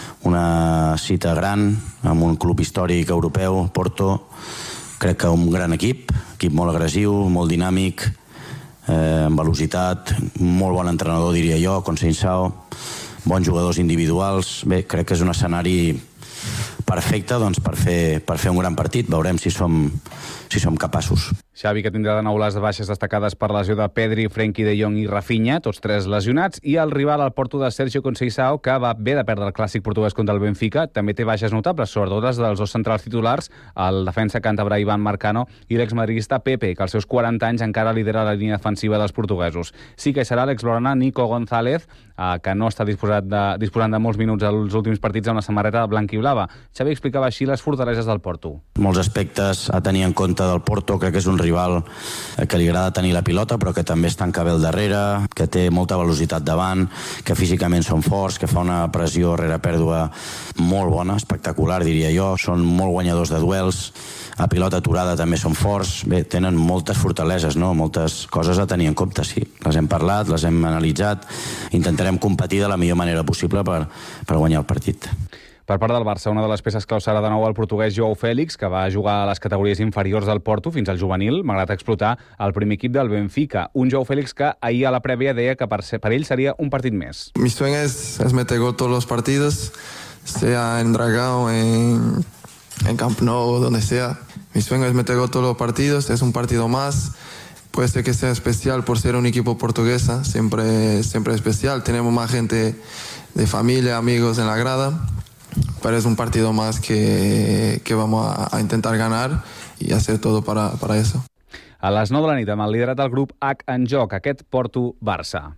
una cita gran, amb un club històric europeu, Porto. Crec que un gran equip, equip molt agressiu, molt dinàmic, eh, amb velocitat, molt bon entrenador, diria jo, Conceição, bons jugadors individuals. Bé, crec que és un escenari perfecte doncs, per, fer, per fer un gran partit. Veurem si som, si som capaços. Xavi, que tindrà de nou les baixes destacades per lesió de Pedri, Frenkie de Jong i Rafinha, tots tres lesionats, i el rival al Porto de Sergio Conceição, que va bé de perdre el clàssic portuguès contra el Benfica, també té baixes notables, sobretot les dels dos centrals titulars, el defensa càntabre Ivan Marcano i l'exmadridista Pepe, que als seus quaranta anys encara lidera la línia defensiva dels portuguesos. Sí que serà l'exblaugrana Nico González, eh, que no està disposat de, disposant de molts minuts als últims partits amb la samarreta blanc i blava. Xavi explicava així les fortaleses del Porto. Molts aspectes a tenir en compte del Porto, crec que és un rival que li agrada tenir la pilota però que també es tanca bé al darrere, que té molta velocitat davant, que físicament són forts, que fa una pressió rere pèrdua molt bona, espectacular diria jo, són molt guanyadors de duels, a pilota aturada també són forts, bé, tenen moltes fortaleses, no? Moltes coses a tenir en compte, sí. Les hem parlat, les hem analitzat, intentarem competir de la millor manera possible per, per guanyar el partit. Per part del Barça, una de les peces clau serà de nou el portuguès João Félix, que va jugar a les categories inferiors del Porto fins al juvenil, malgrat explotar el primer equip del Benfica. Un João Félix que ahir a la prèvia deia que per, ser, per ell seria un partit més. Mi sueño es, es meter gol todos los partidos, sea en Dragão, en, en Camp Nou, donde sea. Mi sueño es meter gol todos los partidos, es un partido más. Puede ser que sea especial por ser un equipo portuguesa, siempre, siempre especial. Tenemos más gente de familia, amigos en la grada. Pero es un partido más que, que vamos a, a intentar ganar y hacer todo para, para eso. A les nou de la nit, amb el liderat del grup H en joc, aquest Porto-Barça.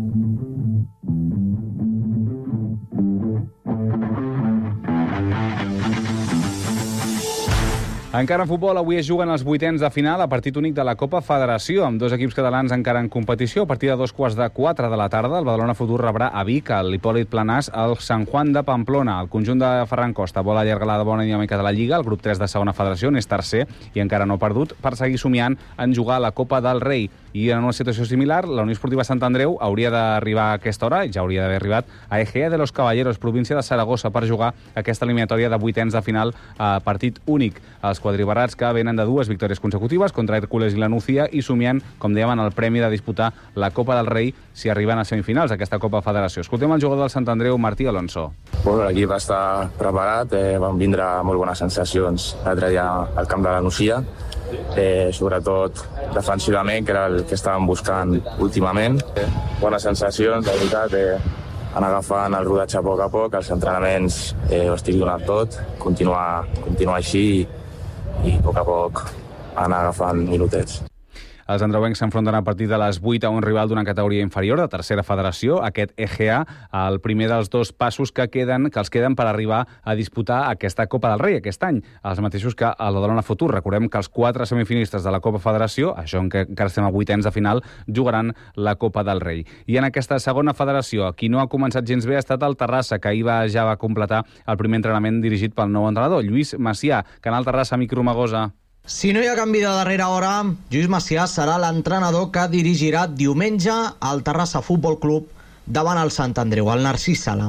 Encara en futbol, avui es juguen els vuitens de final a partit únic de la Copa Federació, amb dos equips catalans encara en competició. A partir de dos quarts de quatre de la tarda, el Badalona Futur rebrà a Vic, a l'Hipòlit Planàs, al Sant Juan de Pamplona. El conjunt de Ferran Costa vol allargar la bona dinàmica de la Lliga, el grup tres de segona federació n'és tercer i encara no ha perdut, per seguir somiant en jugar a la Copa del Rei. I en una situació similar, la Unió Esportiva Sant Andreu hauria d'arribar a aquesta hora, ja hauria d'haver arribat, a Egea de los Caballeros, província de Saragossa, per jugar aquesta eliminatòria de vuitens de final a partit únic. Els quadribarats que venen de dues victòries consecutives contra Hércules i la Nucía i somiant, com dèiem, en el premi de disputar la Copa del Rei si arriben a semifinals aquesta Copa Federació. Escoltem el jugador del Sant Andreu, Martí Alonso. Bueno, l'equip està preparat, eh, van vindre molt bones sensacions l'altre dia al camp de la Nucía, eh, sobretot defensivament, que era el que estàvem buscant últimament. Eh, bones sensacions, de veritat, eh, anar agafant el rodatge a poc a poc, els entrenaments eh, ho estic donant tot, continuar, continuar així i, i a poc a poc anar agafant minutets. Els andreuencs s'enfronten a partir de les vuit a un rival d'una categoria inferior, de tercera federació, aquest E G A, el primer dels dos passos que queden que els queden per arribar a disputar aquesta Copa del Rei aquest any, els mateixos que el Badalona Futur. Recordem que els quatre semifinalistes de la Copa Federació, això en què encara estem a vuitens de final, jugaran la Copa del Rei. I en aquesta segona federació, qui no ha començat gens bé ha estat el Terrassa, que ahir va, ja va completar el primer entrenament dirigit pel nou entrenador, Lluís Macià. Canal Terrassa, Micromagosa. Si no hi ha canvi de darrera hora, Lluís Macià serà l'entrenador que dirigirà diumenge al Terrassa Futbol Club davant el Sant Andreu, el Narcís Sala.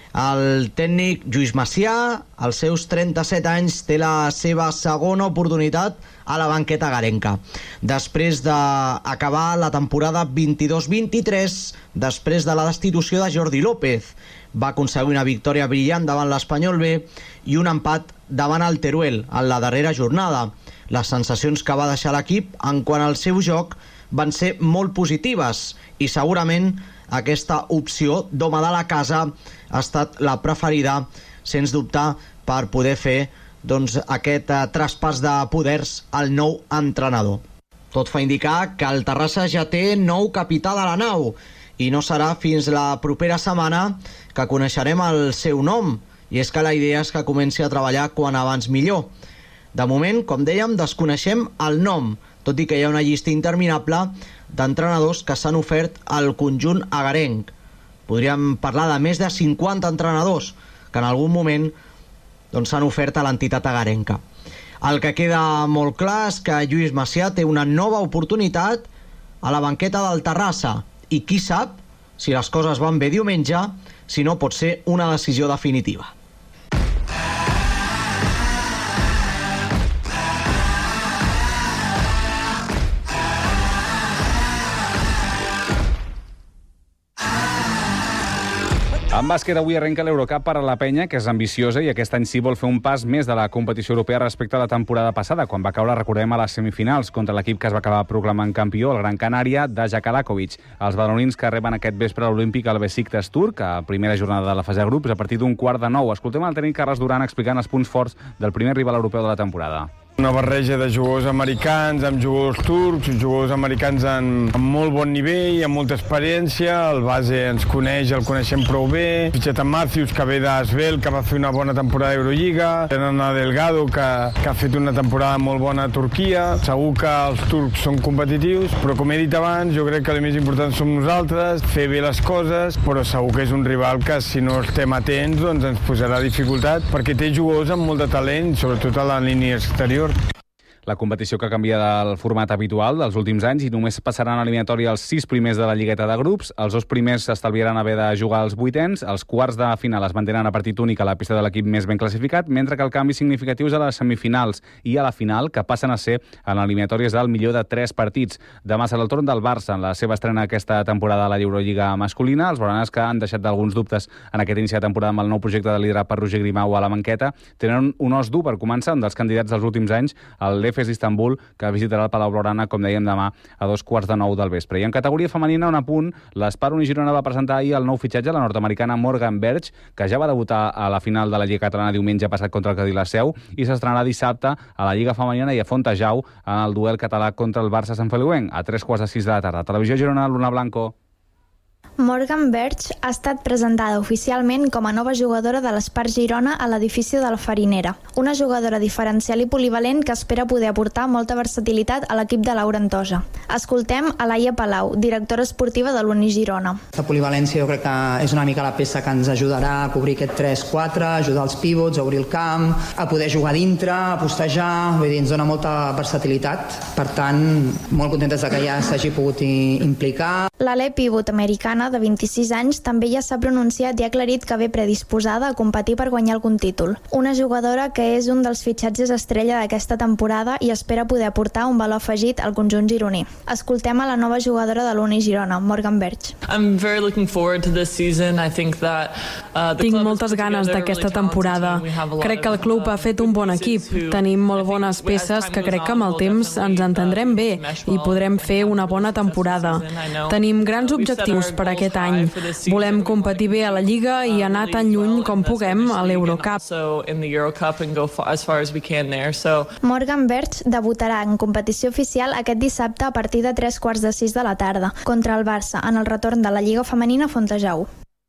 El tècnic Lluís Macià, als seus trenta-set anys, té la seva segona oportunitat a la banqueta garenca. Després d'acabar la temporada vint-i-dos vint-i-tres, després de la destitució de Jordi López, va aconseguir una victòria brillant davant l'Espanyol B i un empat davant el Teruel en la darrera jornada. Les sensacions que va deixar l'equip en quant al seu joc van ser molt positives i segurament aquesta opció d'home de la casa ha estat la preferida, sens dubte, per poder fer doncs, aquest eh, traspàs de poders al nou entrenador. Tot fa indicar que el Terrassa ja té nou capità de la nau i no serà fins la propera setmana que coneixerem el seu nom, i és que la idea és que comenci a treballar quan abans millor. De moment, com dèiem, desconeixem el nom, tot i que hi ha una llista interminable d'entrenadors que s'han ofert al conjunt agarenc. Podríem parlar de més de cinquanta entrenadors que en algun moment doncs, s'han ofert a l'entitat agarenca. El que queda molt clar és que Lluís Macià té una nova oportunitat a la banqueta del Terrassa i qui sap si les coses van bé diumenge, si no pot ser una decisió definitiva. En bàsquet, avui arrenca l'Eurocup per a la penya, que és ambiciosa i aquest any sí vol fer un pas més de la competició europea respecte a la temporada passada, quan va caure, recordem, a les semifinals contra l'equip que es va acabar proclamant campió, el Gran Canària, de Jakalakovic. Els badalonins que reben aquest vespre a l'Olímpic al Besiktas Turk, a primera jornada de la fase de grups, a partir d'un quart de nou. Escoltem el tècnic Carles Duran explicant els punts forts del primer rival europeu de la temporada. Una barreja de jugadors americans amb jugadors turcs, jugadors americans en, en molt bon nivell, amb molta experiència. El base ens coneix, el coneixem prou bé. Fitxat en Matthews, que ve d'Asvel, que va fer una bona temporada d'Eurolliga. Tenen a Delgado, que, que ha fet una temporada molt bona a Turquia. Segur que els turcs són competitius, però com he dit abans, jo crec que el més important som nosaltres, fer bé les coses, però segur que és un rival que, si no estem atents, doncs ens posarà dificultat, perquè té jugadors amb molt de talent, sobretot a la línia exterior. La competició que canvia del format habitual dels últims anys i només passaran a eliminatòria els sis primers de la lligueta de grups. Els dos primers s'estalviaran haver de jugar als vuitens. Els quarts de final es mantenen a partit únic a la pista de l'equip més ben classificat, mentre que el canvi significatiu és a les semifinals i a la final, que passen a ser en eliminatòries del millor de tres partits. Demà serà el torn del Barça en la seva estrena aquesta temporada a la Eurolliga masculina. Els blaugranes, que han deixat d'alguns dubtes en aquest inici de temporada amb el nou projecte de liderat per Roger Grimau a la banqueta, tenen un os dur per començar, un dels candidats dels últims anys, el l'Efes d'Istanbul, que visitarà el Palau Blaugrana, com dèiem, demà a dos quarts de nou del vespre. I en categoria femenina, un apunt, l'Espar Unigirona va presentar ahir el nou fitxatge, la nord-americana Morgan Berch, que ja va debutar a la final de la Lliga Catalana diumenge passat contra el Cadí Laseu i s'estrenarà dissabte a la Lliga Femenina i a Fontejau en el duel català contra el Barça Sant Feliuenc a tres quarts de sis de la tarda. Televisió Girona, Luna Blanco. Morgan Berch ha estat presentada oficialment com a nova jugadora de l'Espar Girona a l'edifici de la Farinera. Una jugadora diferencial i polivalent que espera poder aportar molta versatilitat a l'equip de Laura Antoja. Escoltem a Laia Palau, directora esportiva de l'Uni Girona. La polivalència jo crec que és una mica la peça que ens ajudarà a cobrir aquest tres quatre, ajudar els pivots, a obrir el camp, a poder jugar dintre, a postejar, vull dir, ens dona molta versatilitat. Per tant, molt contentes de que ja s'hagi pogut implicar. L'Ale pivot americana de vint-i-sis anys també ja s'ha pronunciat i ha aclarit que ve predisposada a competir per guanyar algun títol. Una jugadora que és un dels fitxatges estrella d'aquesta temporada i espera poder aportar un valor afegit al conjunt gironí. Escoltem a la nova jugadora de l'Uni Girona, Morgan Berch. I'm very looking forward to this season. I think that uh, Tinc moltes ganes d'aquesta temporada. Crec que el club ha fet un bon equip. Tenim molt bones peces que crec que amb el temps ens entendrem bé i podrem fer una bona temporada. Tenim grans objectius per aquest any. Volem competir bé a la Lliga i anar tan lluny com puguem a l'Eurocup. Morgan Berch debutarà en competició oficial aquest dissabte a partir de tres quarts de sis de la tarda contra el Barça en el retorn de la Lliga Femenina a Fontejau.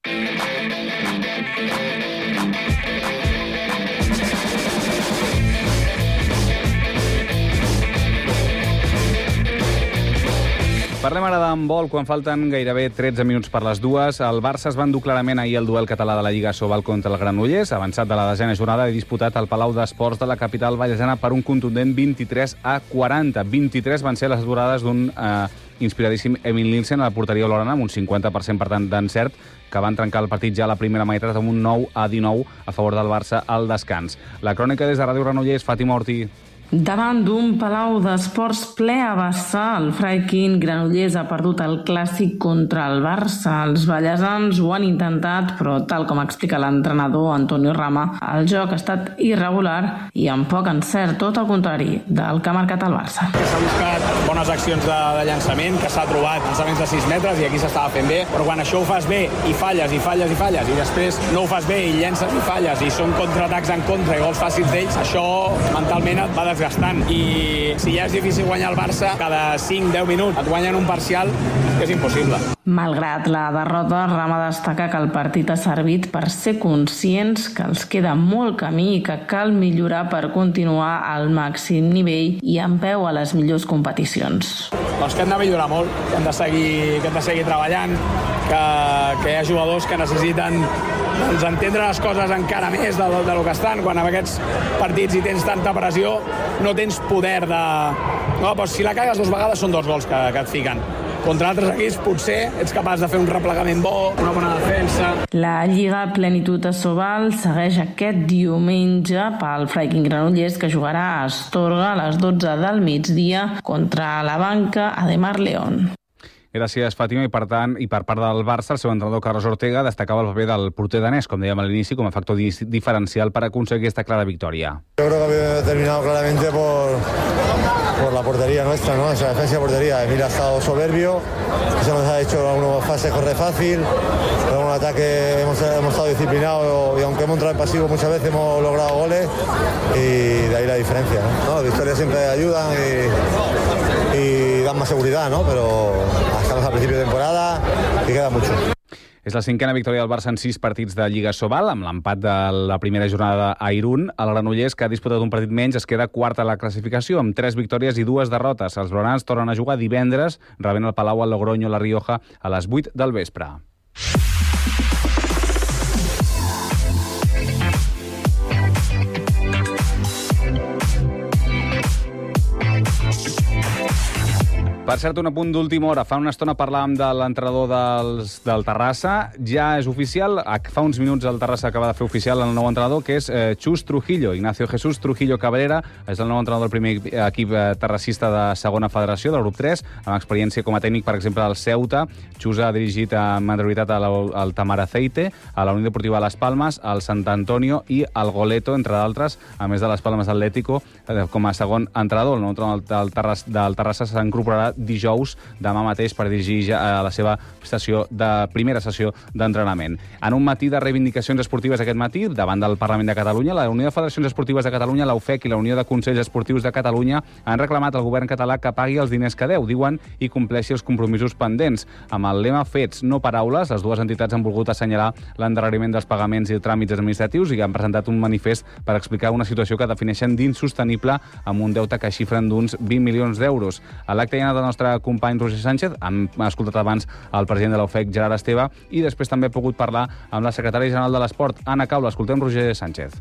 Parlem ara d'handbol, quan falten gairebé tretze minuts per les dues. El Barça es va endur clarament ahir el duel català de la Lliga Sobal contra el Granollers, avançat de la desena jornada i disputat al Palau d'Esports de la capital vallesana per un contundent vint-i-tres a quaranta. vint-i-tres van ser les durades d'un eh, inspiradíssim Emil Nielsen a la porteria blaugrana, amb un cinquanta per cent per tant d'encert, que van trencar el partit ja a la primera meitat amb un nou a dinou a favor del Barça al descans. La crònica des de Ràdio Granollers, Fàtima Ortí. Davant d'un Palau d'Esports ple a vessar, el Freikin Granollers ha perdut el clàssic contra el Barça. Els ballesans ho han intentat, però tal com explica l'entrenador Antonio Rama, el joc ha estat irregular i amb poc encert, tot el contrari del que ha marcat el Barça. S'ha buscat bones accions de, de llançament, que s'ha trobat llançaments de sis metres i aquí s'estava fent bé, però quan això ho fas bé i falles i falles i falles i després no ho fas bé i llences i falles i són contraatacs en contra i gols fàcils d'ells, això mentalment et va desgastant. I si ja és difícil guanyar el Barça, cada cinc deu minuts et guanyen un parcial, que és impossible. Malgrat la derrota, Rama destaca que el partit ha servit per ser conscients que els queda molt camí i que cal millorar per continuar al màxim nivell i en peu a les millors competicions. Doncs que hem de millorar molt, que hem de seguir, que hem de seguir treballant, que, que hi ha jugadors que necessiten doncs, entendre les coses encara més de, de, de lo que estan. Quan en aquests partits hi tens tanta pressió, no tens poder de... No, doncs si la cagues dues vegades són dos gols que, que et fiquen. Contra altres equips potser ets capaç de fer un replegament bo, una bona defensa. La Lliga Plenitud a Sobal segueix aquest diumenge pel Freikin Granollers, que jugarà a Astorga a les dotze del migdia contra la banca Ademar León. Gràcies, Fàtima. I per tant, i per part del Barça, el seu entrenador Carlos Ortega destacava el paper del porter danès, com dèiem a l'inici, com a factor di diferencial per aconseguir aquesta clara victòria. Yo creo que había determinado claramente por, por la portería nuestra, ¿no? Esa defensa de portería. Emil ha estado soberbio, se nos ha hecho en algunas fases corre fácil, pero en un ataque hemos, hemos estado disciplinados y aunque hemos entrado en pasivo muchas veces hemos logrado goles y de ahí la diferencia, ¿no? Las victorias siempre ayudan y, y dan más seguridad, ¿no? Pero estamos a principio de temporada y queda mucho. És la cinquena victòria del Barça en sis partits de Lliga Sobal, amb l'empat de la primera jornada a Irún. El Granollers, que ha disputat un partit menys, es queda quart a la classificació, amb tres victòries i dues derrotes. Els blaugrans tornen a jugar divendres, rebent el Palau al Logroño La Rioja a les vuit del vespre. Per cert, un apunt d'última hora. Fa una estona parlàvem de l'entrenador dels, del Terrassa. Ja és oficial. Fa uns minuts el Terrassa acaba de fer oficial el nou entrenador, que és eh, Chus Trujillo. Ignacio Jesús Trujillo Cabrera és el nou entrenador del primer equip eh, terrassista de segona federació, del grup tres, amb experiència com a tècnic, per exemple, al Ceuta. Chus ha dirigit amb anterioritat al Tamaraceite, a la Unió Deportiva de Las Palmas, al Sant Antonio i al Goleto, entre d'altres, a més de Las Palmas Atlético, eh, com a segon entrenador. El nou entrenador del Terrassa, del Terrassa s'incorporarà dijous, demà mateix, per dirigir ja a la seva sessió de primera sessió d'entrenament. En un matí de reivindicacions esportives aquest matí, davant del Parlament de Catalunya, la Unió de Federacions Esportives de Catalunya, la U F E C i la Unió de Consells Esportius de Catalunya han reclamat al govern català que pagui els diners que deu, diuen, i compleixi els compromisos pendents. Amb el lema Fets, no paraules, les dues entitats han volgut assenyalar l'endarreriment dels pagaments i tràmits administratius i han presentat un manifest per explicar una situació que defineixen d'insostenible amb un deute que xifren d'uns vint milions d'euros. A l'acte hi ha anat el nostre company Roger Sánchez, hem escoltat abans el president de la U F E C, Gerard Esteve, i després també he pogut parlar amb la secretària general de l'Esport, Anna Caula. Escoltem Roger Sánchez.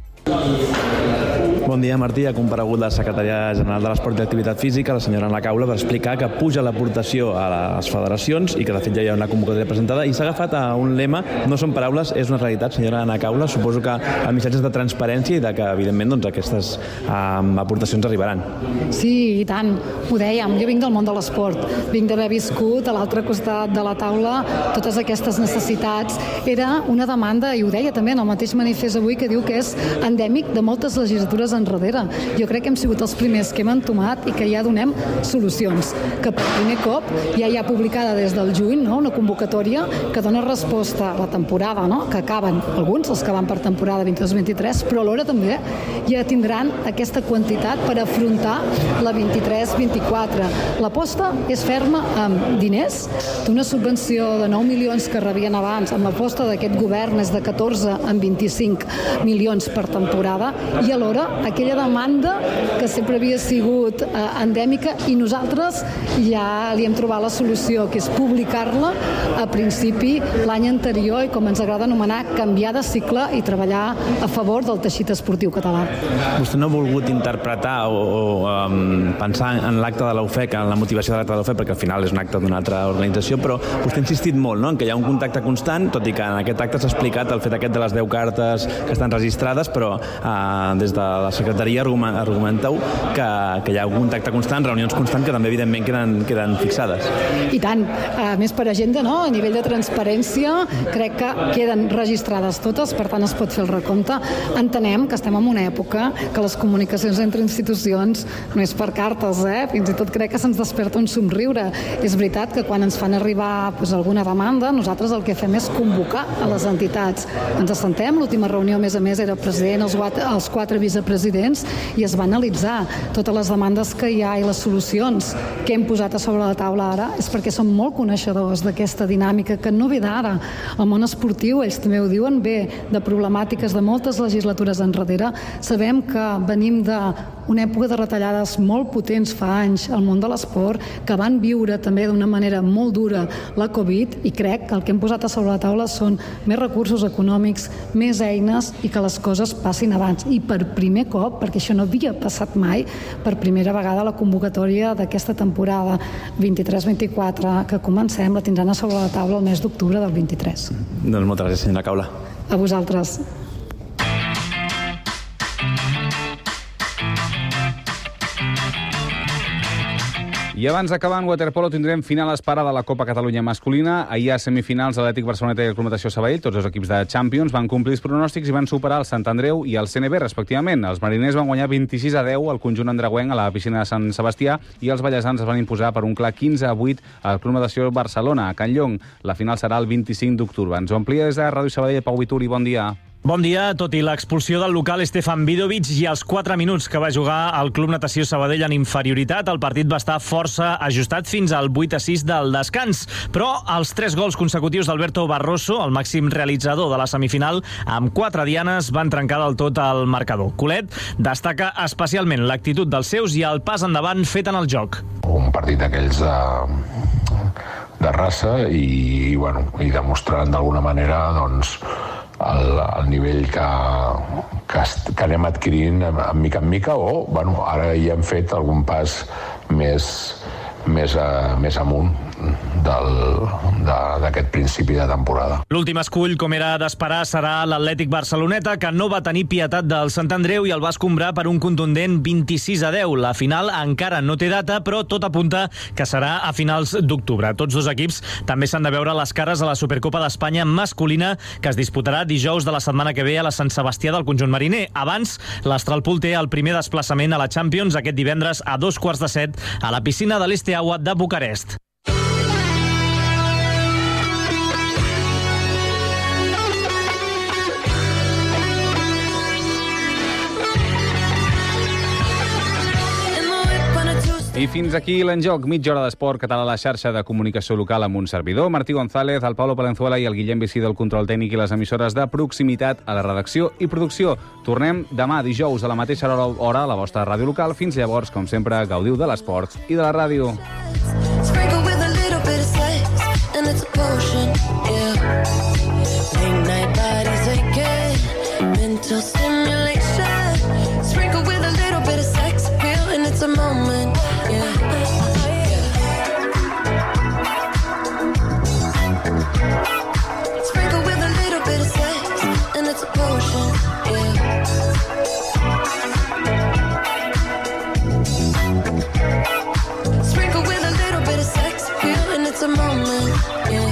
Bon dia, Martí. Ha comparegut la secretària general de l'Esport i l'Activitat Física, la senyora Anna Caula, per explicar que puja l'aportació a les federacions i que, de fet, ja hi ha una convocatòria presentada i s'ha agafat a un lema, no són paraules, és una realitat, senyora Anna Caula. Suposo que el missatge és de transparència i de que, evidentment, doncs, aquestes um, aportacions arribaran. Sí, i tant. Ho dèiem. Jo vinc del món de l'esport. Vinc d'haver viscut a l'altre costat de la taula totes aquestes necessitats. Era una demanda, i ho deia també en el mateix manifest avui, que diu que és endèmic de moltes legislatures enrere. Jo crec que hem sigut els primers que hem entomat i que ja donem solucions. Que per primer cop ja hi ha publicada des del juny, no?, una convocatòria que dona resposta a la temporada, no?, que acaben alguns, els que van per temporada vint-i-dos vint-i-tres, però alhora també ja tindran aquesta quantitat per afrontar la vint-i-tres vint-i-quatre. L'aposta és ferma amb diners, d'una subvenció de nou milions que rebien abans, amb l'aposta d'aquest govern és de catorze amb vint-i-cinc milions per temporada, i alhora aquella demanda que sempre havia sigut eh, endèmica, i nosaltres ja li hem trobat la solució, que és publicar-la a principi l'any anterior i, com ens agrada anomenar, canviar de cicle i treballar a favor del teixit esportiu català. Vostè no ha volgut interpretar o, o um, pensar en l'acte de la U F E C, en la motivació de l'acte de la U F E C, perquè al final és un acte d'una altra organització, però vostè ha insistit molt, no?, en que hi ha un contacte constant, tot i que en aquest acte s'ha explicat el fet aquest de les deu cartes que estan registrades, però uh, des de la secretaria argumenteu que, que hi ha un contacte constant, reunions constants que també evidentment queden, queden fixades. I tant, a més per agenda, no?, a nivell de transparència crec que queden registrades totes, per tant es pot fer el recompte. Entenem que estem en una època que les comunicacions entre institucions no és per cartes, eh? Fins i tot crec que se'ns desperta un somriure. És veritat que quan ens fan arribar pues, alguna demanda, nosaltres el que fem és convocar a les entitats. Ens assentem, l'última reunió a més a més era el president, els, els quatre vicepresidents, i es va analitzar totes les demandes que hi ha i les solucions que hem posat a sobre la taula ara. És perquè som molt coneixedors d'aquesta dinàmica que no ve d'ara. El món esportiu, ells també ho diuen bé, de problemàtiques de moltes legislatures enrere. Sabem que venim d'una època de retallades molt potents fa anys al món de l'esport, que van viure també d'una manera molt dura la Covid, i crec que el que hem posat a sobre la taula són més recursos econòmics, més eines, i que les coses passin abans. I per primer cop, perquè això no havia passat mai, per primera vegada la convocatòria d'aquesta temporada vint-i-tres vint-i-quatre que comencem la tindran a sobre la taula el mes d'octubre del vint-i-tres. Doncs moltes gràcies, senyora Caula. A vosaltres. I abans d'acabar en waterpolo tindrem final esperada de la Copa Catalunya masculina. Ahir a semifinals l'Atlètic Barceloneta i el Club Natació Sabadell, tots els equips de Champions, van complir els pronòstics i van superar el Sant Andreu i el C N B, respectivament. Els mariners van guanyar vint-i-sis a deu al conjunt andreuenc a la piscina de Sant Sebastià i els ballesans es van imposar per un clar quinze a vuit al Club Natació Barcelona, a Can Llong. La final serà el vint-i-cinc d'octubre. Ens ho amplia des de Ràdio Sabadell, Pau Vituri, bon dia. Bon dia. Tot i l'expulsió del local Stefan Vidovic i els quatre minuts que va jugar el Club Natació Sabadell en inferioritat, el partit va estar força ajustat fins al vuit a sis del descans. Però els tres gols consecutius d'Alberto Barroso, el màxim realitzador de la semifinal, amb quatre dianes, van trencar del tot el marcador. Colet destaca especialment l'actitud dels seus i el pas endavant fet en el joc. Un partit d'aquells de, de raça i, bueno, i demostrant d'alguna manera, doncs, El, el nivell que, que, que anem adquirint en mica en mica o, bueno, ara ja hem fet algun pas més, més, a, més amunt d'aquest principi de temporada. L'últim escull, com era d'esperar, serà l'Atlètic Barceloneta, que no va tenir pietat del Sant Andreu i el va escombrar per un contundent vint-i-sis a deu. La final encara no té data, però tot apunta que serà a finals d'octubre. Tots dos equips també s'han de veure les cares a la Supercopa d'Espanya masculina, que es disputarà dijous de la setmana que ve a la Sant Sebastià del conjunt mariner. Abans, l'Astralpool té el primer desplaçament a la Champions aquest divendres a dos quarts de set a la piscina de l'Esteaua de Bucarest. I fins aquí l'enjoc, mitja hora d'esport català a la xarxa de comunicació local amb un servidor, Martí González, el Pablo Palenzuela i el Guillem Vicí del control tècnic i les emissores de proximitat a la redacció i producció. Tornem demà dijous a la mateixa hora a la vostra ràdio local. Fins llavors, com sempre, gaudiu de l'esport i de la ràdio. It's a moment, yeah, yeah. Sprinkle with a little bit of sex, and it's a potion, yeah. Sprinkle with a little bit of sex, yeah, and it's a moment, yeah.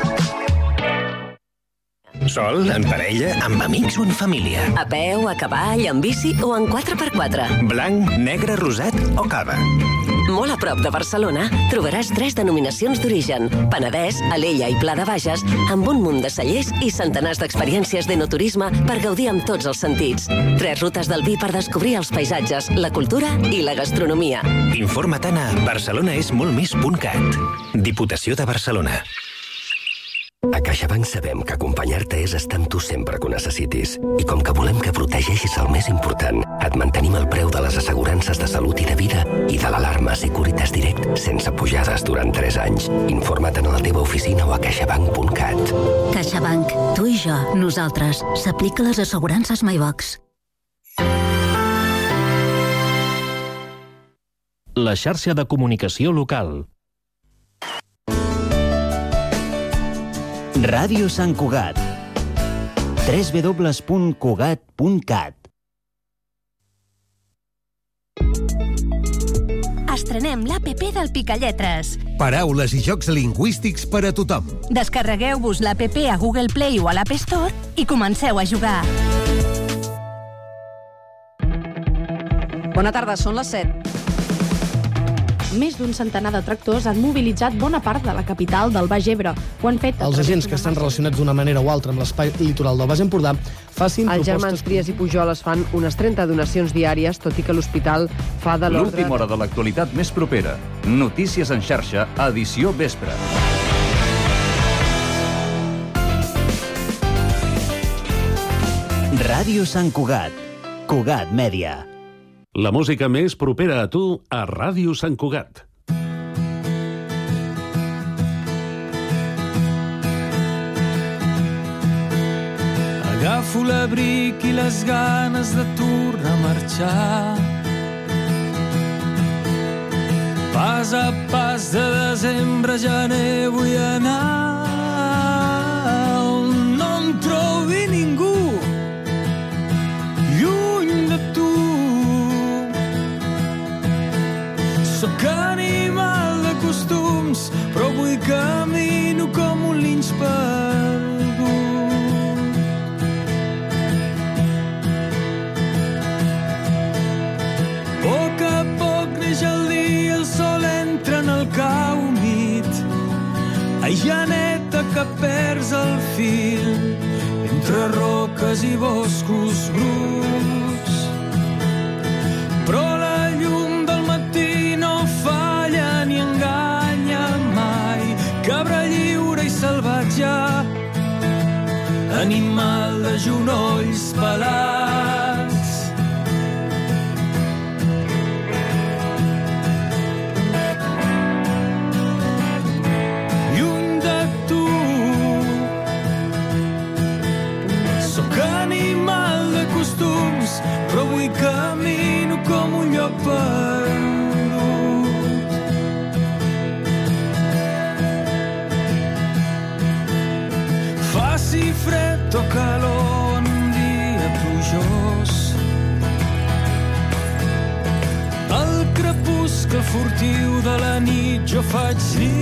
Sol, en parella, amb amics o en família. A peu, a cavall, en bici o en quatre per quatre. Blanc, negre, rosat o cava. Molt a prop de Barcelona trobaràs tres denominacions d'origen: Penedès, Alella i Pla de Bages, amb un munt de cellers i centenars d'experiències d'enoturisme per gaudir amb tots els sentits. Tres rutes del vi per descobrir els paisatges, la cultura i la gastronomia. Informa't a barcelonaesmoltmés punt cat. Diputació de Barcelona. A CaixaBank sabem que acompanyar-te és estar amb tu sempre que ho necessitis. I com que volem que protegeixis el més important, et mantenim el preu de les assegurances de salut i de vida i de l'alarma Securitas Direct sense pujades durant tres anys. Informa't en la teva oficina o a caixabank punt cat. CaixaBank. Tu i jo. Nosaltres. S'aplica les assegurances MyBox. La xarxa de comunicació local. Ràdio Sant Cugat. w w w punt cugat punt cat. Estrenem l'A P P del Picalletres. Paraules i jocs lingüístics per a tothom. Descarregueu-vos l'A P P a Google Play o a l'App Store i comenceu a jugar. Bona tarda, són les set. Més d'un centenar de tractors han mobilitzat bona part de la capital del Baix Ebre. Ho han fet... Els agents que estan relacionats d'una manera o altra amb l'espai litoral del Baix Empordà facin Els propostes... germans Trias i Pujol es fan unes trenta donacions diàries, tot i que l'hospital fa de l'ordre... L'última hora de l'actualitat més propera. Notícies en xarxa, edició vespre. Ràdio Sant Cugat. Cugat Mèdia. La música més propera a tu a Ràdio Sant Cugat. Agafo l'abric i les ganes de tornar a marxar. Pas a pas de desembre, gener vull anar on no em trobi ningú, lluny de tu. Sóc animal costums, però avui camino com un linx perdut. A poc a poc neix el dia, el sol entra en el cau humit. Ai, Janeta, que perds el fil entre roques i boscos bruts. Però la llum del matí no falla ni enganya mai. Cabra lliure i salvatge, animal de genolls pelats. Lluny de tu, sóc animal de costums, però avui camino com un llop perdut. Faci fred o calor en un dia plujós, al crepuscle furtiu de la nit jo faig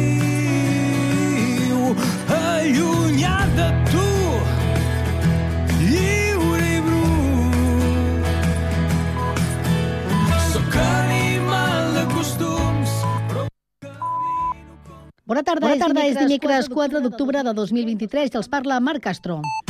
niu, allunyat de tu, lliure i brut. Sóc animal de costums, però... Bona tarda, Bona tarda és dimecres quatre d'octubre de dos mil vint-i-tres i els parla Marc Castro.